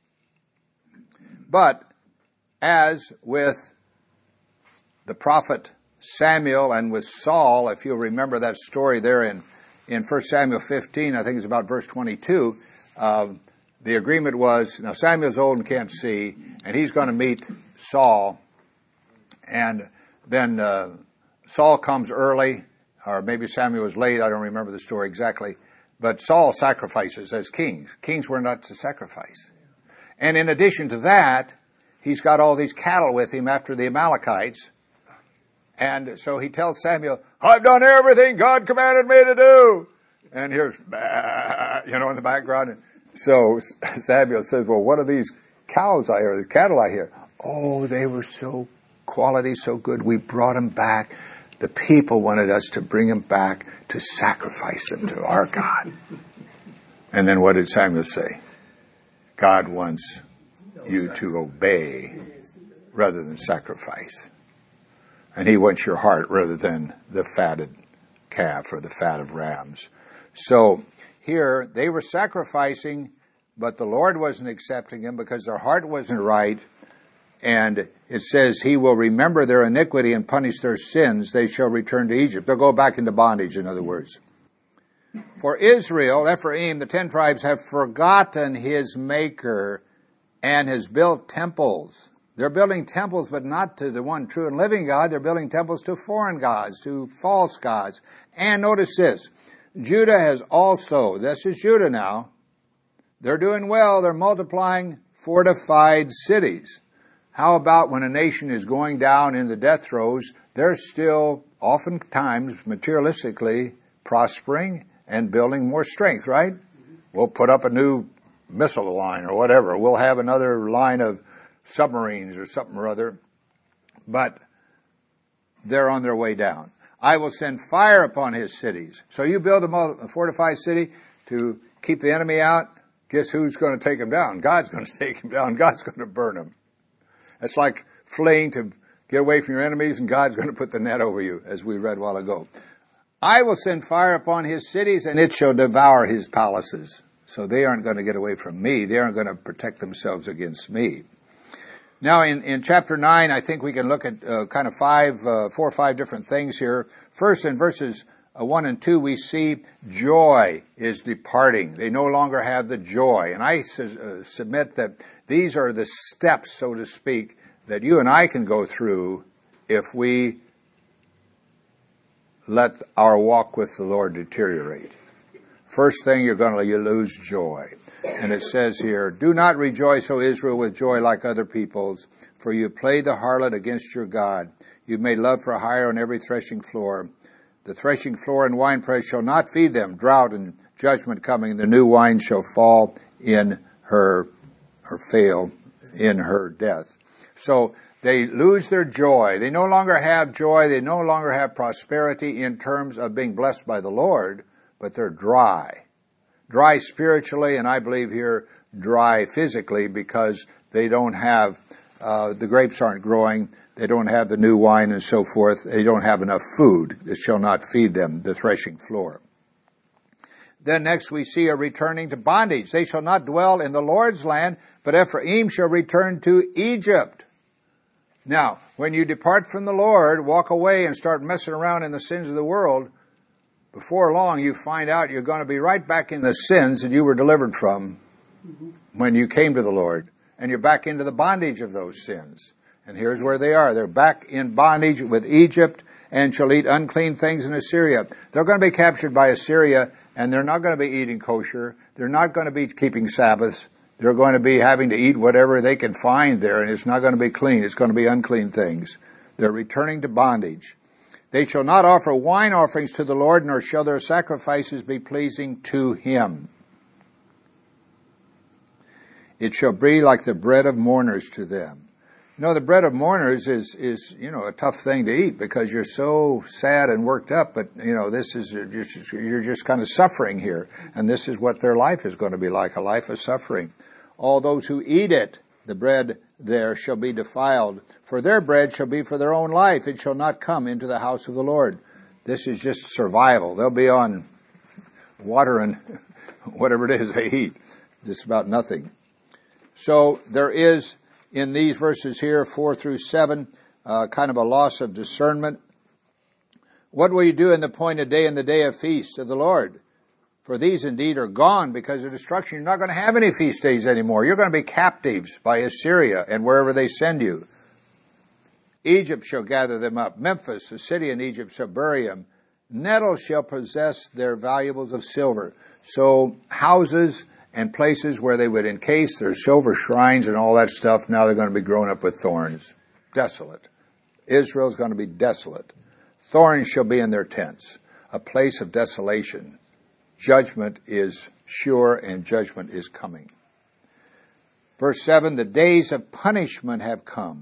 But as with the prophet Samuel and with Saul, if you'll remember that story there in 1 Samuel 15, I think it's about verse 22, the agreement was, now Samuel's old and can't see, and he's going to meet Saul. And then Saul comes early, or maybe Samuel was late, I don't remember the story exactly. But Saul sacrifices as kings. Kings were not to sacrifice. And in addition to that, he's got all these cattle with him after the Amalekites. And so he tells Samuel, I've done everything God commanded me to do. And here's, in the background. And so Samuel says, well, what are these cows I hear, the cattle I hear? Oh, they were so quality, so good. We brought them back. The people wanted us to bring them back to sacrifice them to our God. And then what did Samuel say? God wants you to obey rather than sacrifice. And he wants your heart rather than the fatted calf or the fat of rams. So here they were sacrificing, but the Lord wasn't accepting them because their heart wasn't right. And it says, he will remember their iniquity and punish their sins. They shall return to Egypt. They'll go back into bondage, in other words. For Israel, Ephraim, the 10 tribes have forgotten his maker and has built temples. They're building temples, but not to the one true and living God. They're building temples to foreign gods, to false gods. And notice this. Judah has also, this is Judah now. They're doing well. They're multiplying fortified cities. How about when a nation is going down in the death throes, they're still oftentimes materialistically prospering and building more strength, right? We'll put up a new missile line or whatever. We'll have another line of submarines or something or other. But they're on their way down. I will send fire upon his cities. So you build a fortified city to keep the enemy out. Guess who's going to take him down? God's going to take him down. God's going to burn him. It's like fleeing to get away from your enemies, and God's going to put the net over you, as we read a while ago. I will send fire upon his cities, and it shall devour his palaces. So they aren't going to get away from me. They aren't going to protect themselves against me. Now, in chapter 9, I think we can look at kind of 4 or 5 different things here. First, in verses 1 and 2, we see joy is departing. They no longer have the joy. And I submit that these are the steps, so to speak, that you and I can go through if we let our walk with the Lord deteriorate. First thing, you lose joy. And it says here, do not rejoice, O Israel, with joy like other peoples, for you played the harlot against your God. You made love for hire on every threshing floor. The threshing floor and winepress shall not feed them. Drought and judgment coming. The new wine shall fall in her, or fail in her death. So they lose their joy. They no longer have joy. They no longer have prosperity in terms of being blessed by the Lord, but they're dry. Dry spiritually, and I believe here dry physically, because they don't have, the grapes aren't growing, they don't have the new wine and so forth, they don't have enough food. It shall not feed them, the threshing floor. Then next we see a returning to bondage. They shall not dwell in the Lord's land, but Ephraim shall return to Egypt. Now, when you depart from the Lord, walk away and start messing around in the sins of the world, before long, you find out you're going to be right back in the sins that you were delivered from when you came to the Lord. And you're back into the bondage of those sins. And here's where they are. They're back in bondage with Egypt and shall eat unclean things in Assyria. They're going to be captured by Assyria, and they're not going to be eating kosher. They're not going to be keeping Sabbaths. They're going to be having to eat whatever they can find there, and it's not going to be clean. It's going to be unclean things. They're returning to bondage. They shall not offer wine offerings to the Lord, nor shall their sacrifices be pleasing to him. It shall be like the bread of mourners to them. You know, the bread of mourners is a tough thing to eat because you're so sad and worked up, but, you're just kind of suffering here. And this is what their life is going to be like, a life of suffering. All those who eat it, the bread there, shall be defiled. For their bread shall be for their own life. It shall not come into the house of the Lord. This is just survival. They'll be on water and whatever it is they eat. Just about nothing. So there is, in these verses here, 4 through 7, kind of a loss of discernment. What will you do in the appointed day and the day of feast of the Lord? For these indeed are gone because of destruction. You're not going to have any feast days anymore. You're going to be captives by Assyria and wherever they send you. Egypt shall gather them up. Memphis, the city in Egypt, shall bury them. Nettles shall possess their valuables of silver. So houses and places where they would encase their silver shrines and all that stuff, now they're going to be grown up with thorns. Desolate. Israel's going to be desolate. Thorns shall be in their tents. A place of desolation. Judgment is sure and judgment is coming. Verse 7, the days of punishment have come.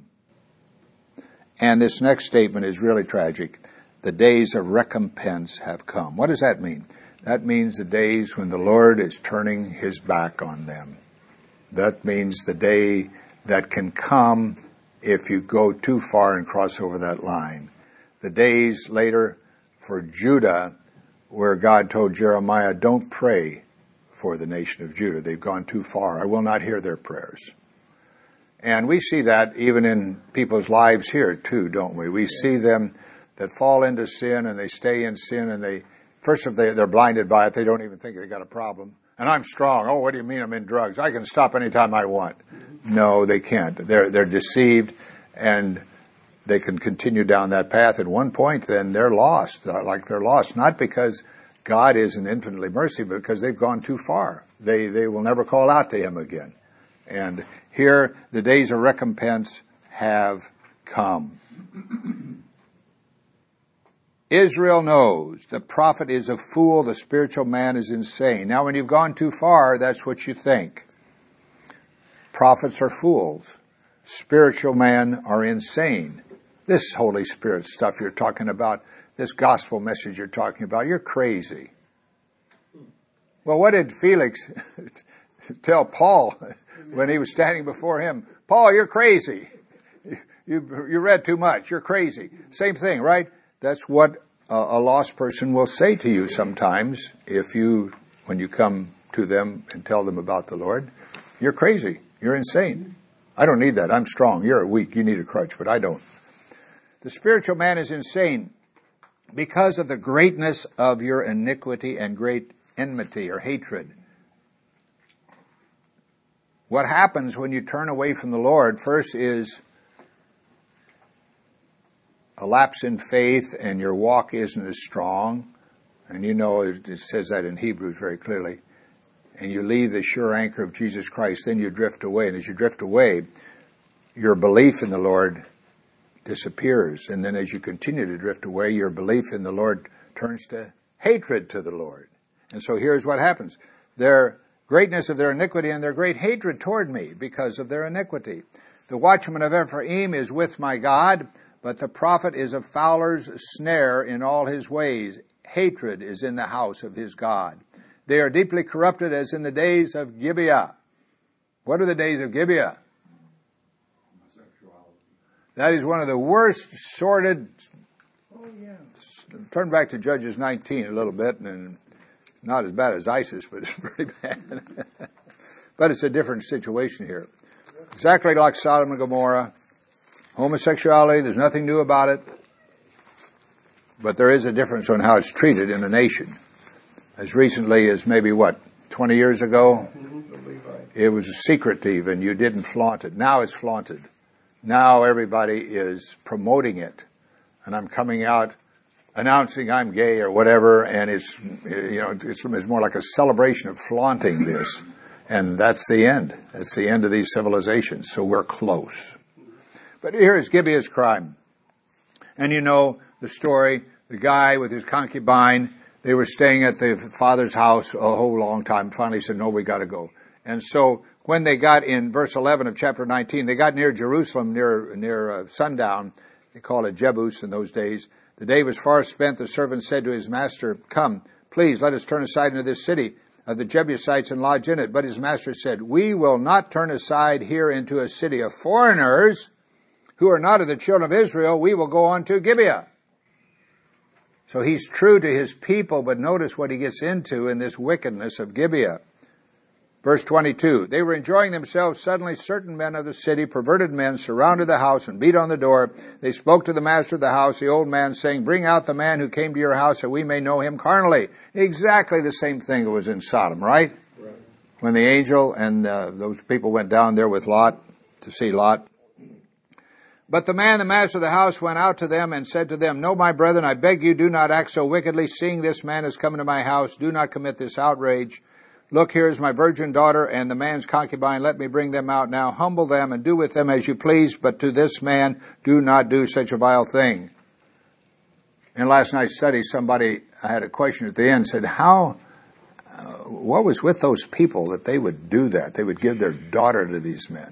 And this next statement is really tragic. The days of recompense have come. What does that mean? That means the days when the Lord is turning his back on them. That means the day that can come if you go too far and cross over that line. The days later for Judah, where God told Jeremiah, don't pray for the nation of Judah. They've gone too far. I will not hear their prayers. And we see that even in people's lives here too, don't we? We see them that fall into sin and they stay in sin and they're blinded by it. They don't even think they got a problem. And I'm strong. Oh, what do you mean I'm in drugs? I can stop anytime I want. No, they can't. They're deceived and they can continue down that path. At one point, then they're lost. They're lost, not because God isn't infinitely merciful, but because they've gone too far. They will never call out to him again. And here, the days of recompense have come. Israel knows the prophet is a fool, the spiritual man is insane. Now, when you've gone too far, that's what you think. Prophets are fools. Spiritual men are insane. This Holy Spirit stuff you're talking about, this gospel message you're talking about, you're crazy. Well, what did Felix tell Paul when he was standing before him? Paul, you're crazy. You read too much. You're crazy. Same thing, right? That's what a lost person will say to you sometimes when you come to them and tell them about the Lord. You're crazy. You're insane. I don't need that. I'm strong. You're weak. You need a crutch, but I don't. The spiritual man is insane because of the greatness of your iniquity and great enmity or hatred. What happens when you turn away from the Lord first is a lapse in faith and your walk isn't as strong. And you know, it says that in Hebrews very clearly. And you leave the sure anchor of Jesus Christ, then you drift away. And as you drift away, your belief in the Lord disappears. And then as you continue to drift away, your belief in the Lord turns to hatred to the Lord. And so here's what happens. Their greatness of their iniquity and their great hatred toward me because of their iniquity. The watchman of Ephraim is with my God, but the prophet is a fowler's snare in all his ways. Hatred is in the house of his God. They are deeply corrupted as in the days of Gibeah. What are the days of Gibeah? That is one of the worst sordid. Turn back to Judges 19 a little bit, and not as bad as ISIS, but it's pretty bad. But it's a different situation here. Exactly like Sodom and Gomorrah. Homosexuality, there's nothing new about it. But there is a difference on how it's treated in the nation. As recently as maybe, 20 years ago? It was secretive and you didn't flaunt it. Now it's flaunted. Now everybody is promoting it. And I'm coming out announcing I'm gay or whatever, and it's more like a celebration of flaunting this. And that's the end. That's the end of these civilizations. So we're close. But here is Gibeah's crime. And you know the story, the guy with his concubine, they were staying at the father's house a whole long time. Finally said, no, we got to go. And so when they got in verse 11 of chapter 19, they got near Jerusalem, near sundown. They called it Jebus in those days. The day was far spent. The servant said to his master, come, please, let us turn aside into this city of the Jebusites and lodge in it. But his master said, we will not turn aside here into a city of foreigners who are not of the children of Israel. We will go on to Gibeah. So he's true to his people, but notice what he gets into in this wickedness of Gibeah. Verse 22, they were enjoying themselves. Suddenly certain men of the city, perverted men, surrounded the house and beat on the door. They spoke to the master of the house, the old man, saying, bring out the man who came to your house that we may know him carnally. Exactly the same thing that was in Sodom, right? When the angel and those people went down there with Lot to see Lot. But the man, the master of the house, went out to them and said to them, no, my brethren, I beg you, do not act so wickedly. Seeing this man has come into my house, do not commit this outrage. Look, here is my virgin daughter and the man's concubine. Let me bring them out now. Humble them and do with them as you please. But to this man, do not do such a vile thing. In last night's study, I had a question at the end, said, what was with those people that they would do that? They would give their daughter to these men.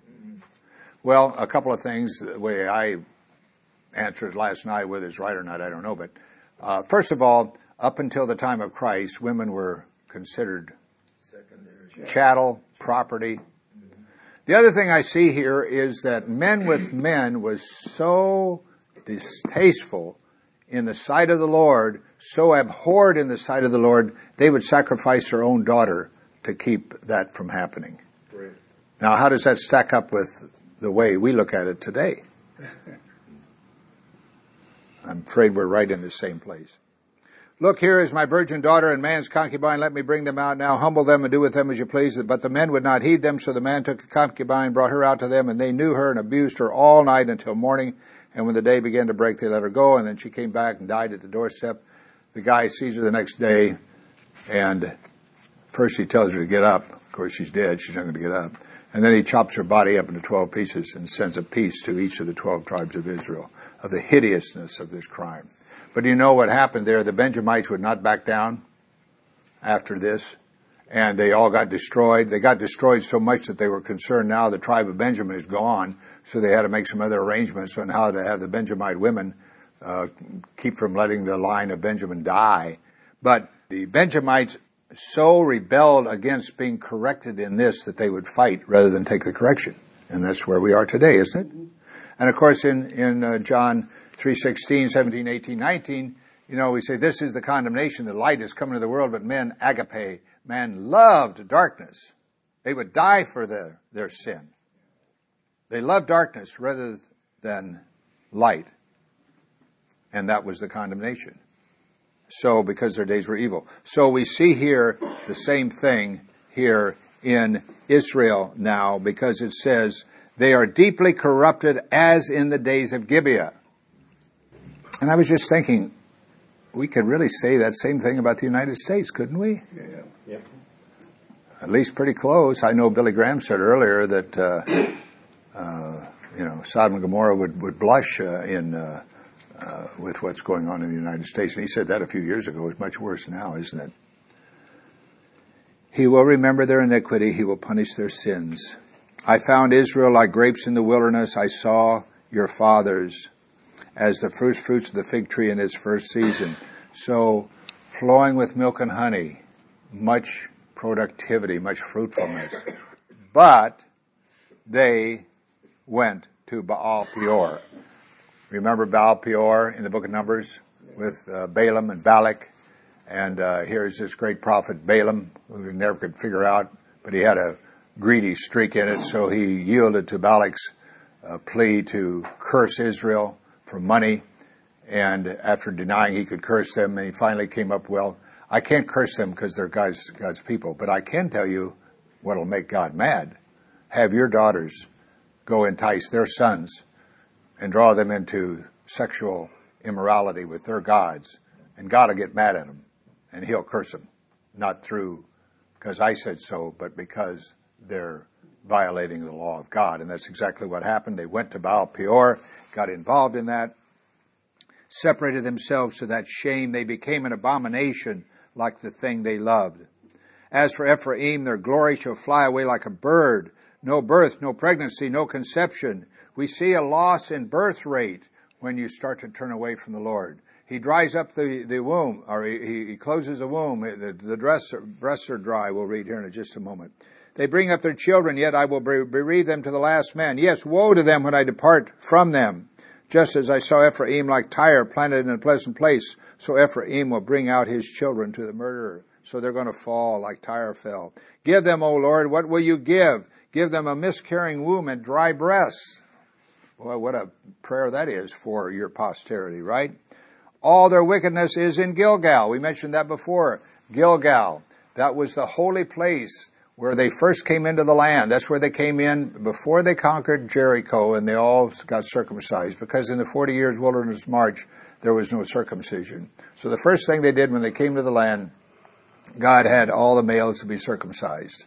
Well, a couple of things. The way I answered last night, whether it's right or not, I don't know. But first of all, up until the time of Christ, women were considered chattel, property. The other thing I see here is that men with men was so distasteful in the sight of the Lord, so abhorred in the sight of the Lord, they would sacrifice their own daughter to keep that from happening. Right. Now, how does that stack up with the way we look at it today? I'm afraid we're right in the same place. Look, here is my virgin daughter and man's concubine. Let me bring them out now. Humble them and do with them as you please. But the men would not heed them. So the man took a concubine, brought her out to them, and they knew her and abused her all night until morning. And when the day began to break, they let her go. And then she came back and died at the doorstep. The guy sees her the next day, and first he tells her to get up. Of course, she's dead. She's not going to get up. And then he chops her body up into 12 pieces and sends a piece to each of the 12 tribes of Israel of the hideousness of this crime. But do you know what happened there? The Benjamites would not back down after this, and they all got destroyed. They got destroyed so much that they were concerned now the tribe of Benjamin is gone, so they had to make some other arrangements on how to have the Benjamite women keep from letting the line of Benjamin die. But the Benjamites so rebelled against being corrected in this that they would fight rather than take the correction. And that's where we are today, isn't it? And of course in John 3:16, 17, 18, 19, we say this is the condemnation. The light is come into the world, but men agape, man loved darkness. They would die for their sin. They loved darkness rather than light. And that was the condemnation. So, because their days were evil. So we see here the same thing here in Israel now, because it says, they are deeply corrupted as in the days of Gibeah. And I was just thinking, we could really say that same thing about the United States, couldn't we? Yeah. At least pretty close. I know Billy Graham said earlier that, Sodom and Gomorrah would blush with what's going on in the United States. And he said that a few years ago. It's much worse now, isn't it? He will remember their iniquity. He will punish their sins. I found Israel like grapes in the wilderness. I saw your fathers as the first fruits of the fig tree in its first season. So, flowing with milk and honey, much productivity, much fruitfulness. But they went to Baal Peor. Remember Baal Peor in the book of Numbers with Balaam and Balak? And here's this great prophet Balaam, who we never could figure out, but he had a greedy streak in it, so he yielded to Balak's plea to curse Israel for money. And after denying he could curse them, and he finally came up, well, I can't curse them because they're God's people, but I can tell you what will make God mad. Have your daughters go entice their sons and draw them into sexual immorality with their gods, and God will get mad at them, and he'll curse them. Not through, because I said so, but because they're violating the law of God. And that's exactly what happened. They went to Baal Peor, got involved in that, separated themselves to that shame. They became an abomination like the thing they loved. As for Ephraim, their glory shall fly away like a bird. No birth, no pregnancy, no conception. We see a loss in birth rate when you start to turn away from the Lord. He dries up the womb, or he closes the womb. The breasts are dry. We'll read here in just a moment. They bring up their children, yet I will bereave them to the last man. Yes, woe to them when I depart from them. Just as I saw Ephraim like Tyre planted in a pleasant place, so Ephraim will bring out his children to the murderer. So they're going to fall like Tyre fell. Give them, O Lord, what will you give? Give them a miscarrying womb and dry breasts. Well, what a prayer that is for your posterity, right? All their wickedness is in Gilgal. We mentioned that before. Gilgal. That was the holy place where they first came into the land. That's where they came in before they conquered Jericho, and they all got circumcised, because in the 40 years wilderness march, there was no circumcision. So the first thing they did when they came to the land, God had all the males to be circumcised.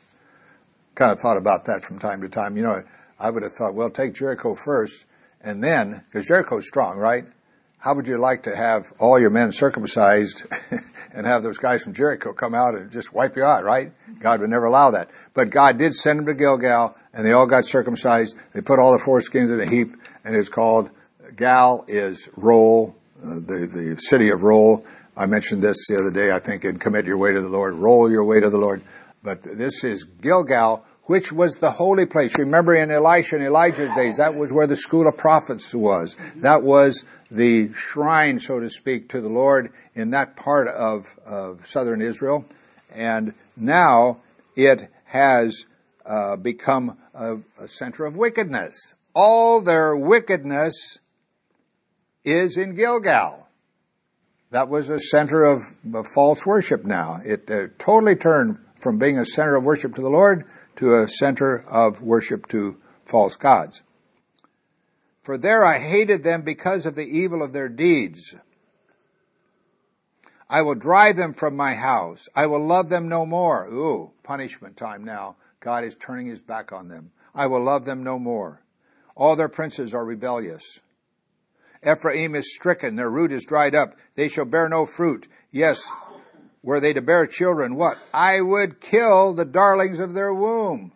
Kind of thought about that from time to time. I would have thought, well, take Jericho first, and then, because Jericho's strong, right? How would you like to have all your men circumcised and have those guys from Jericho come out and just wipe you out, right? God would never allow that. But God did send them to Gilgal, and they all got circumcised. They put all the foreskins in a heap, and it's called, Gal is Roll, the city of Roll. I mentioned this the other day, I think, in Commit Your Way to the Lord, Roll Your Way to the Lord. But this is Gilgal, which was the holy place. Remember in Elisha and Elijah's days, that was where the school of prophets was. That was the shrine, so to speak, to the Lord in that part of southern Israel. And now it has become a center of wickedness. All their wickedness is in Gilgal. That was a center of false worship now. It totally turned from being a center of worship to the Lord to a center of worship to false gods. For there I hated them because of the evil of their deeds. I will drive them from my house. I will love them no more. Ooh, punishment time now. God is turning his back on them. I will love them no more. All their princes are rebellious. Ephraim is stricken, their root is dried up. They shall bear no fruit. Yes, were they to bear children, what? I would kill the darlings of their womb.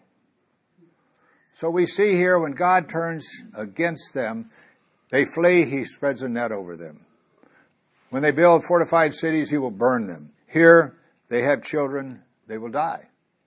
So we see here when God turns against them, they flee, he spreads a net over them. When they build fortified cities, he will burn them. Here, they have children, they will die.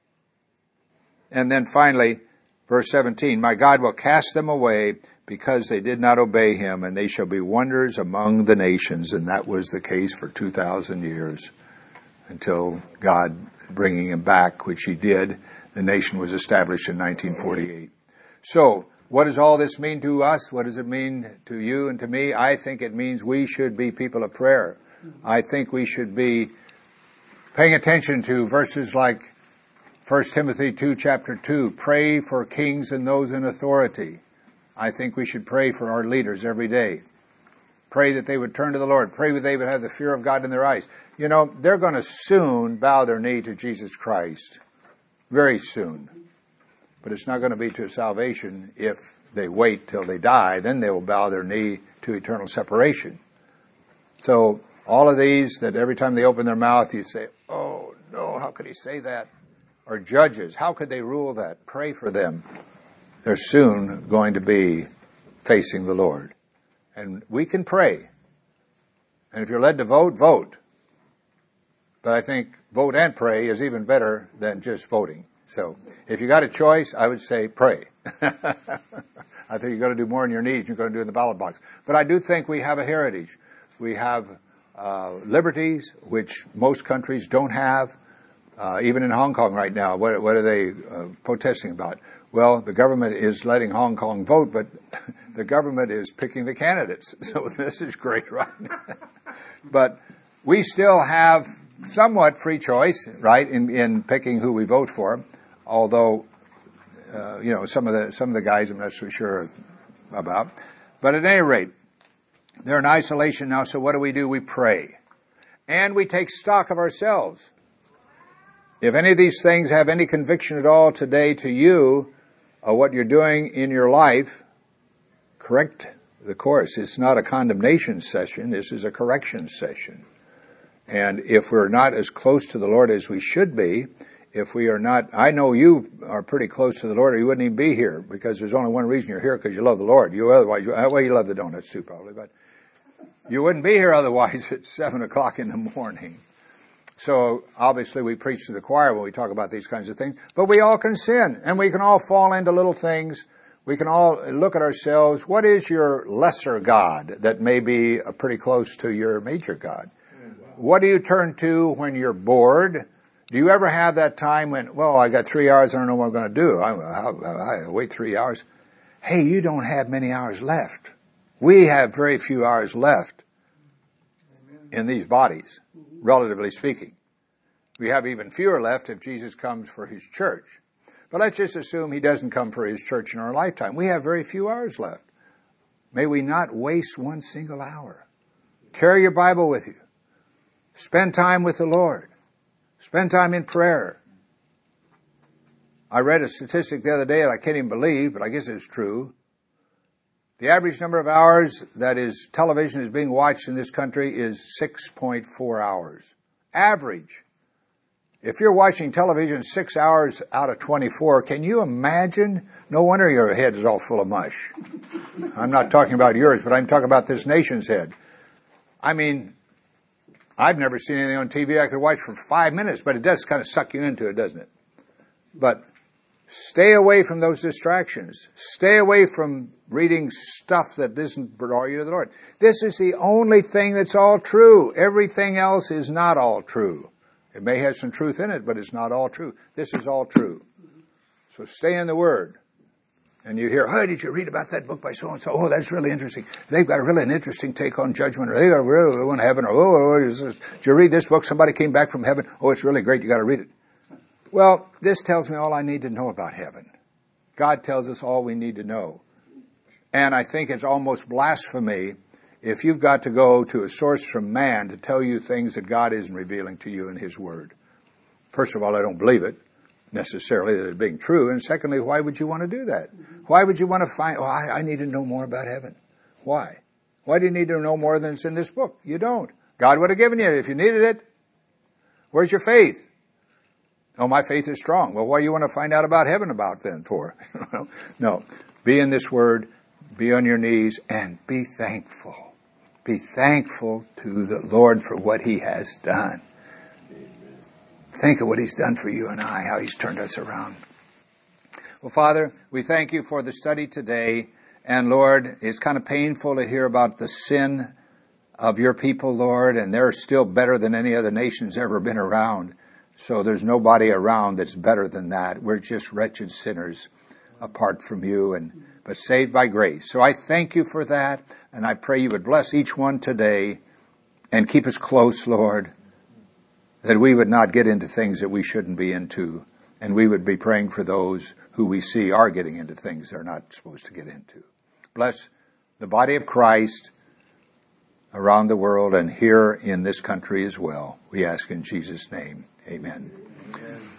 And then finally, verse 17, my God will cast them away because they did not obey him, and they shall be wonders among the nations. And that was the case for 2,000 years until God bringing him back, which he did. The nation was established in 1948. So, what does all this mean to us? What does it mean to you and to me? I think it means we should be people of prayer. I think we should be paying attention to verses like 1 Timothy 2, chapter 2, pray for kings and those in authority. I think we should pray for our leaders every day. Pray that they would turn to the Lord. Pray that they would have the fear of God in their eyes. You know, they're going to soon bow their knee to Jesus Christ. Very soon. But it's not going to be to salvation if they wait till they die. Then they will bow their knee to eternal separation. So all of these that every time they open their mouth you say, oh no, how could he say that? Or judges, how could they rule that? Pray for them. They're soon going to be facing the Lord. And we can pray. And if you're led to vote, vote. But I think vote and pray is even better than just voting. So if you got a choice, I would say pray. I think you're going to do more on your knees than you're going to do in the ballot box. But I do think we have a heritage. We have liberties, which most countries don't have. Even in Hong Kong right now, what are they protesting about? Well, the government is letting Hong Kong vote, but the government is picking the candidates. So this is great, right? But we still have somewhat free choice, right, in picking who we vote for. Although, some of the guys I'm not so sure about. But at any rate, they're in isolation now. So what do? We pray, and we take stock of ourselves. If any of these things have any conviction at all today to you of what you're doing in your life, correct the course. It's not a condemnation session. This is a correction session. And if we're not as close to the Lord as we should be, if we are not, I know you are pretty close to the Lord or you wouldn't even be here, because there's only one reason you're here, because you love the Lord. You otherwise, well, you love the donuts too probably, but you wouldn't be here otherwise at 7 o'clock in the morning. So obviously we preach to the choir when we talk about these kinds of things, but we all can sin and we can all fall into little things. We can all look at ourselves. What is your lesser God that may be pretty close to your major God? What do you turn to when you're bored? Do you ever have that time when, well, I got 3 hours, I don't know what I'm going to do. I wait 3 hours. Hey, you don't have many hours left. We have very few hours left in these bodies, relatively speaking. We have even fewer left if Jesus comes for his church. But let's just assume he doesn't come for his church in our lifetime. We have very few hours left. May we not waste one single hour. Carry your Bible with you. Spend time with the Lord. Spend time in prayer. I read a statistic the other day that I can't even believe, but I guess it's true. The average number of hours that is television is being watched in this country is 6.4 hours. Average. If you're watching television 6 hours out of 24, can you imagine? No wonder your head is all full of mush. I'm not talking about yours, but I'm talking about this nation's head. I mean, I've never seen anything on TV I could watch for 5 minutes, but it does kind of suck you into it, doesn't it? But stay away from those distractions. Stay away from reading stuff that doesn't draw you to the Lord. This is the only thing that's all true. Everything else is not all true. It may have some truth in it, but it's not all true. This is all true. So stay in the Word. And you hear, oh, did you read about that book by so-and-so? Oh, that's really interesting. They've got really an interesting take on judgment. Or they got really on heaven. Or, did you read this book? Somebody came back from heaven. Oh, it's really great. You got to read it. Well, this tells me all I need to know about heaven. God tells us all we need to know. And I think it's almost blasphemy if you've got to go to a source from man to tell you things that God isn't revealing to you in His Word. First of all, I don't believe it. necessarily that it's being true. And secondly, why would you want to do that? Why would you want to find, I need to know more about heaven. Why? Why do you need to know more than it's in this book? You don't. God would have given you it if you needed it. Where's your faith? Oh, my faith is strong. Well, what do you want to find out about heaven about then for? No. Be in this word, be on your knees, and be thankful. Be thankful to the Lord for what He has done. Think of what He's done for you and I, how He's turned us around. Well, Father, we thank You for the study today. And Lord, it's kind of painful to hear about the sin of Your people, Lord, and they're still better than any other nation's ever been around. So there's nobody around that's better than that. We're just wretched sinners apart from You, but saved by grace. So I thank You for that, and I pray You would bless each one today and keep us close, Lord, that we would not get into things that we shouldn't be into, and we would be praying for those who we see are getting into things they're not supposed to get into. Bless the body of Christ around the world and here in this country as well. We ask in Jesus' name. Amen. Amen.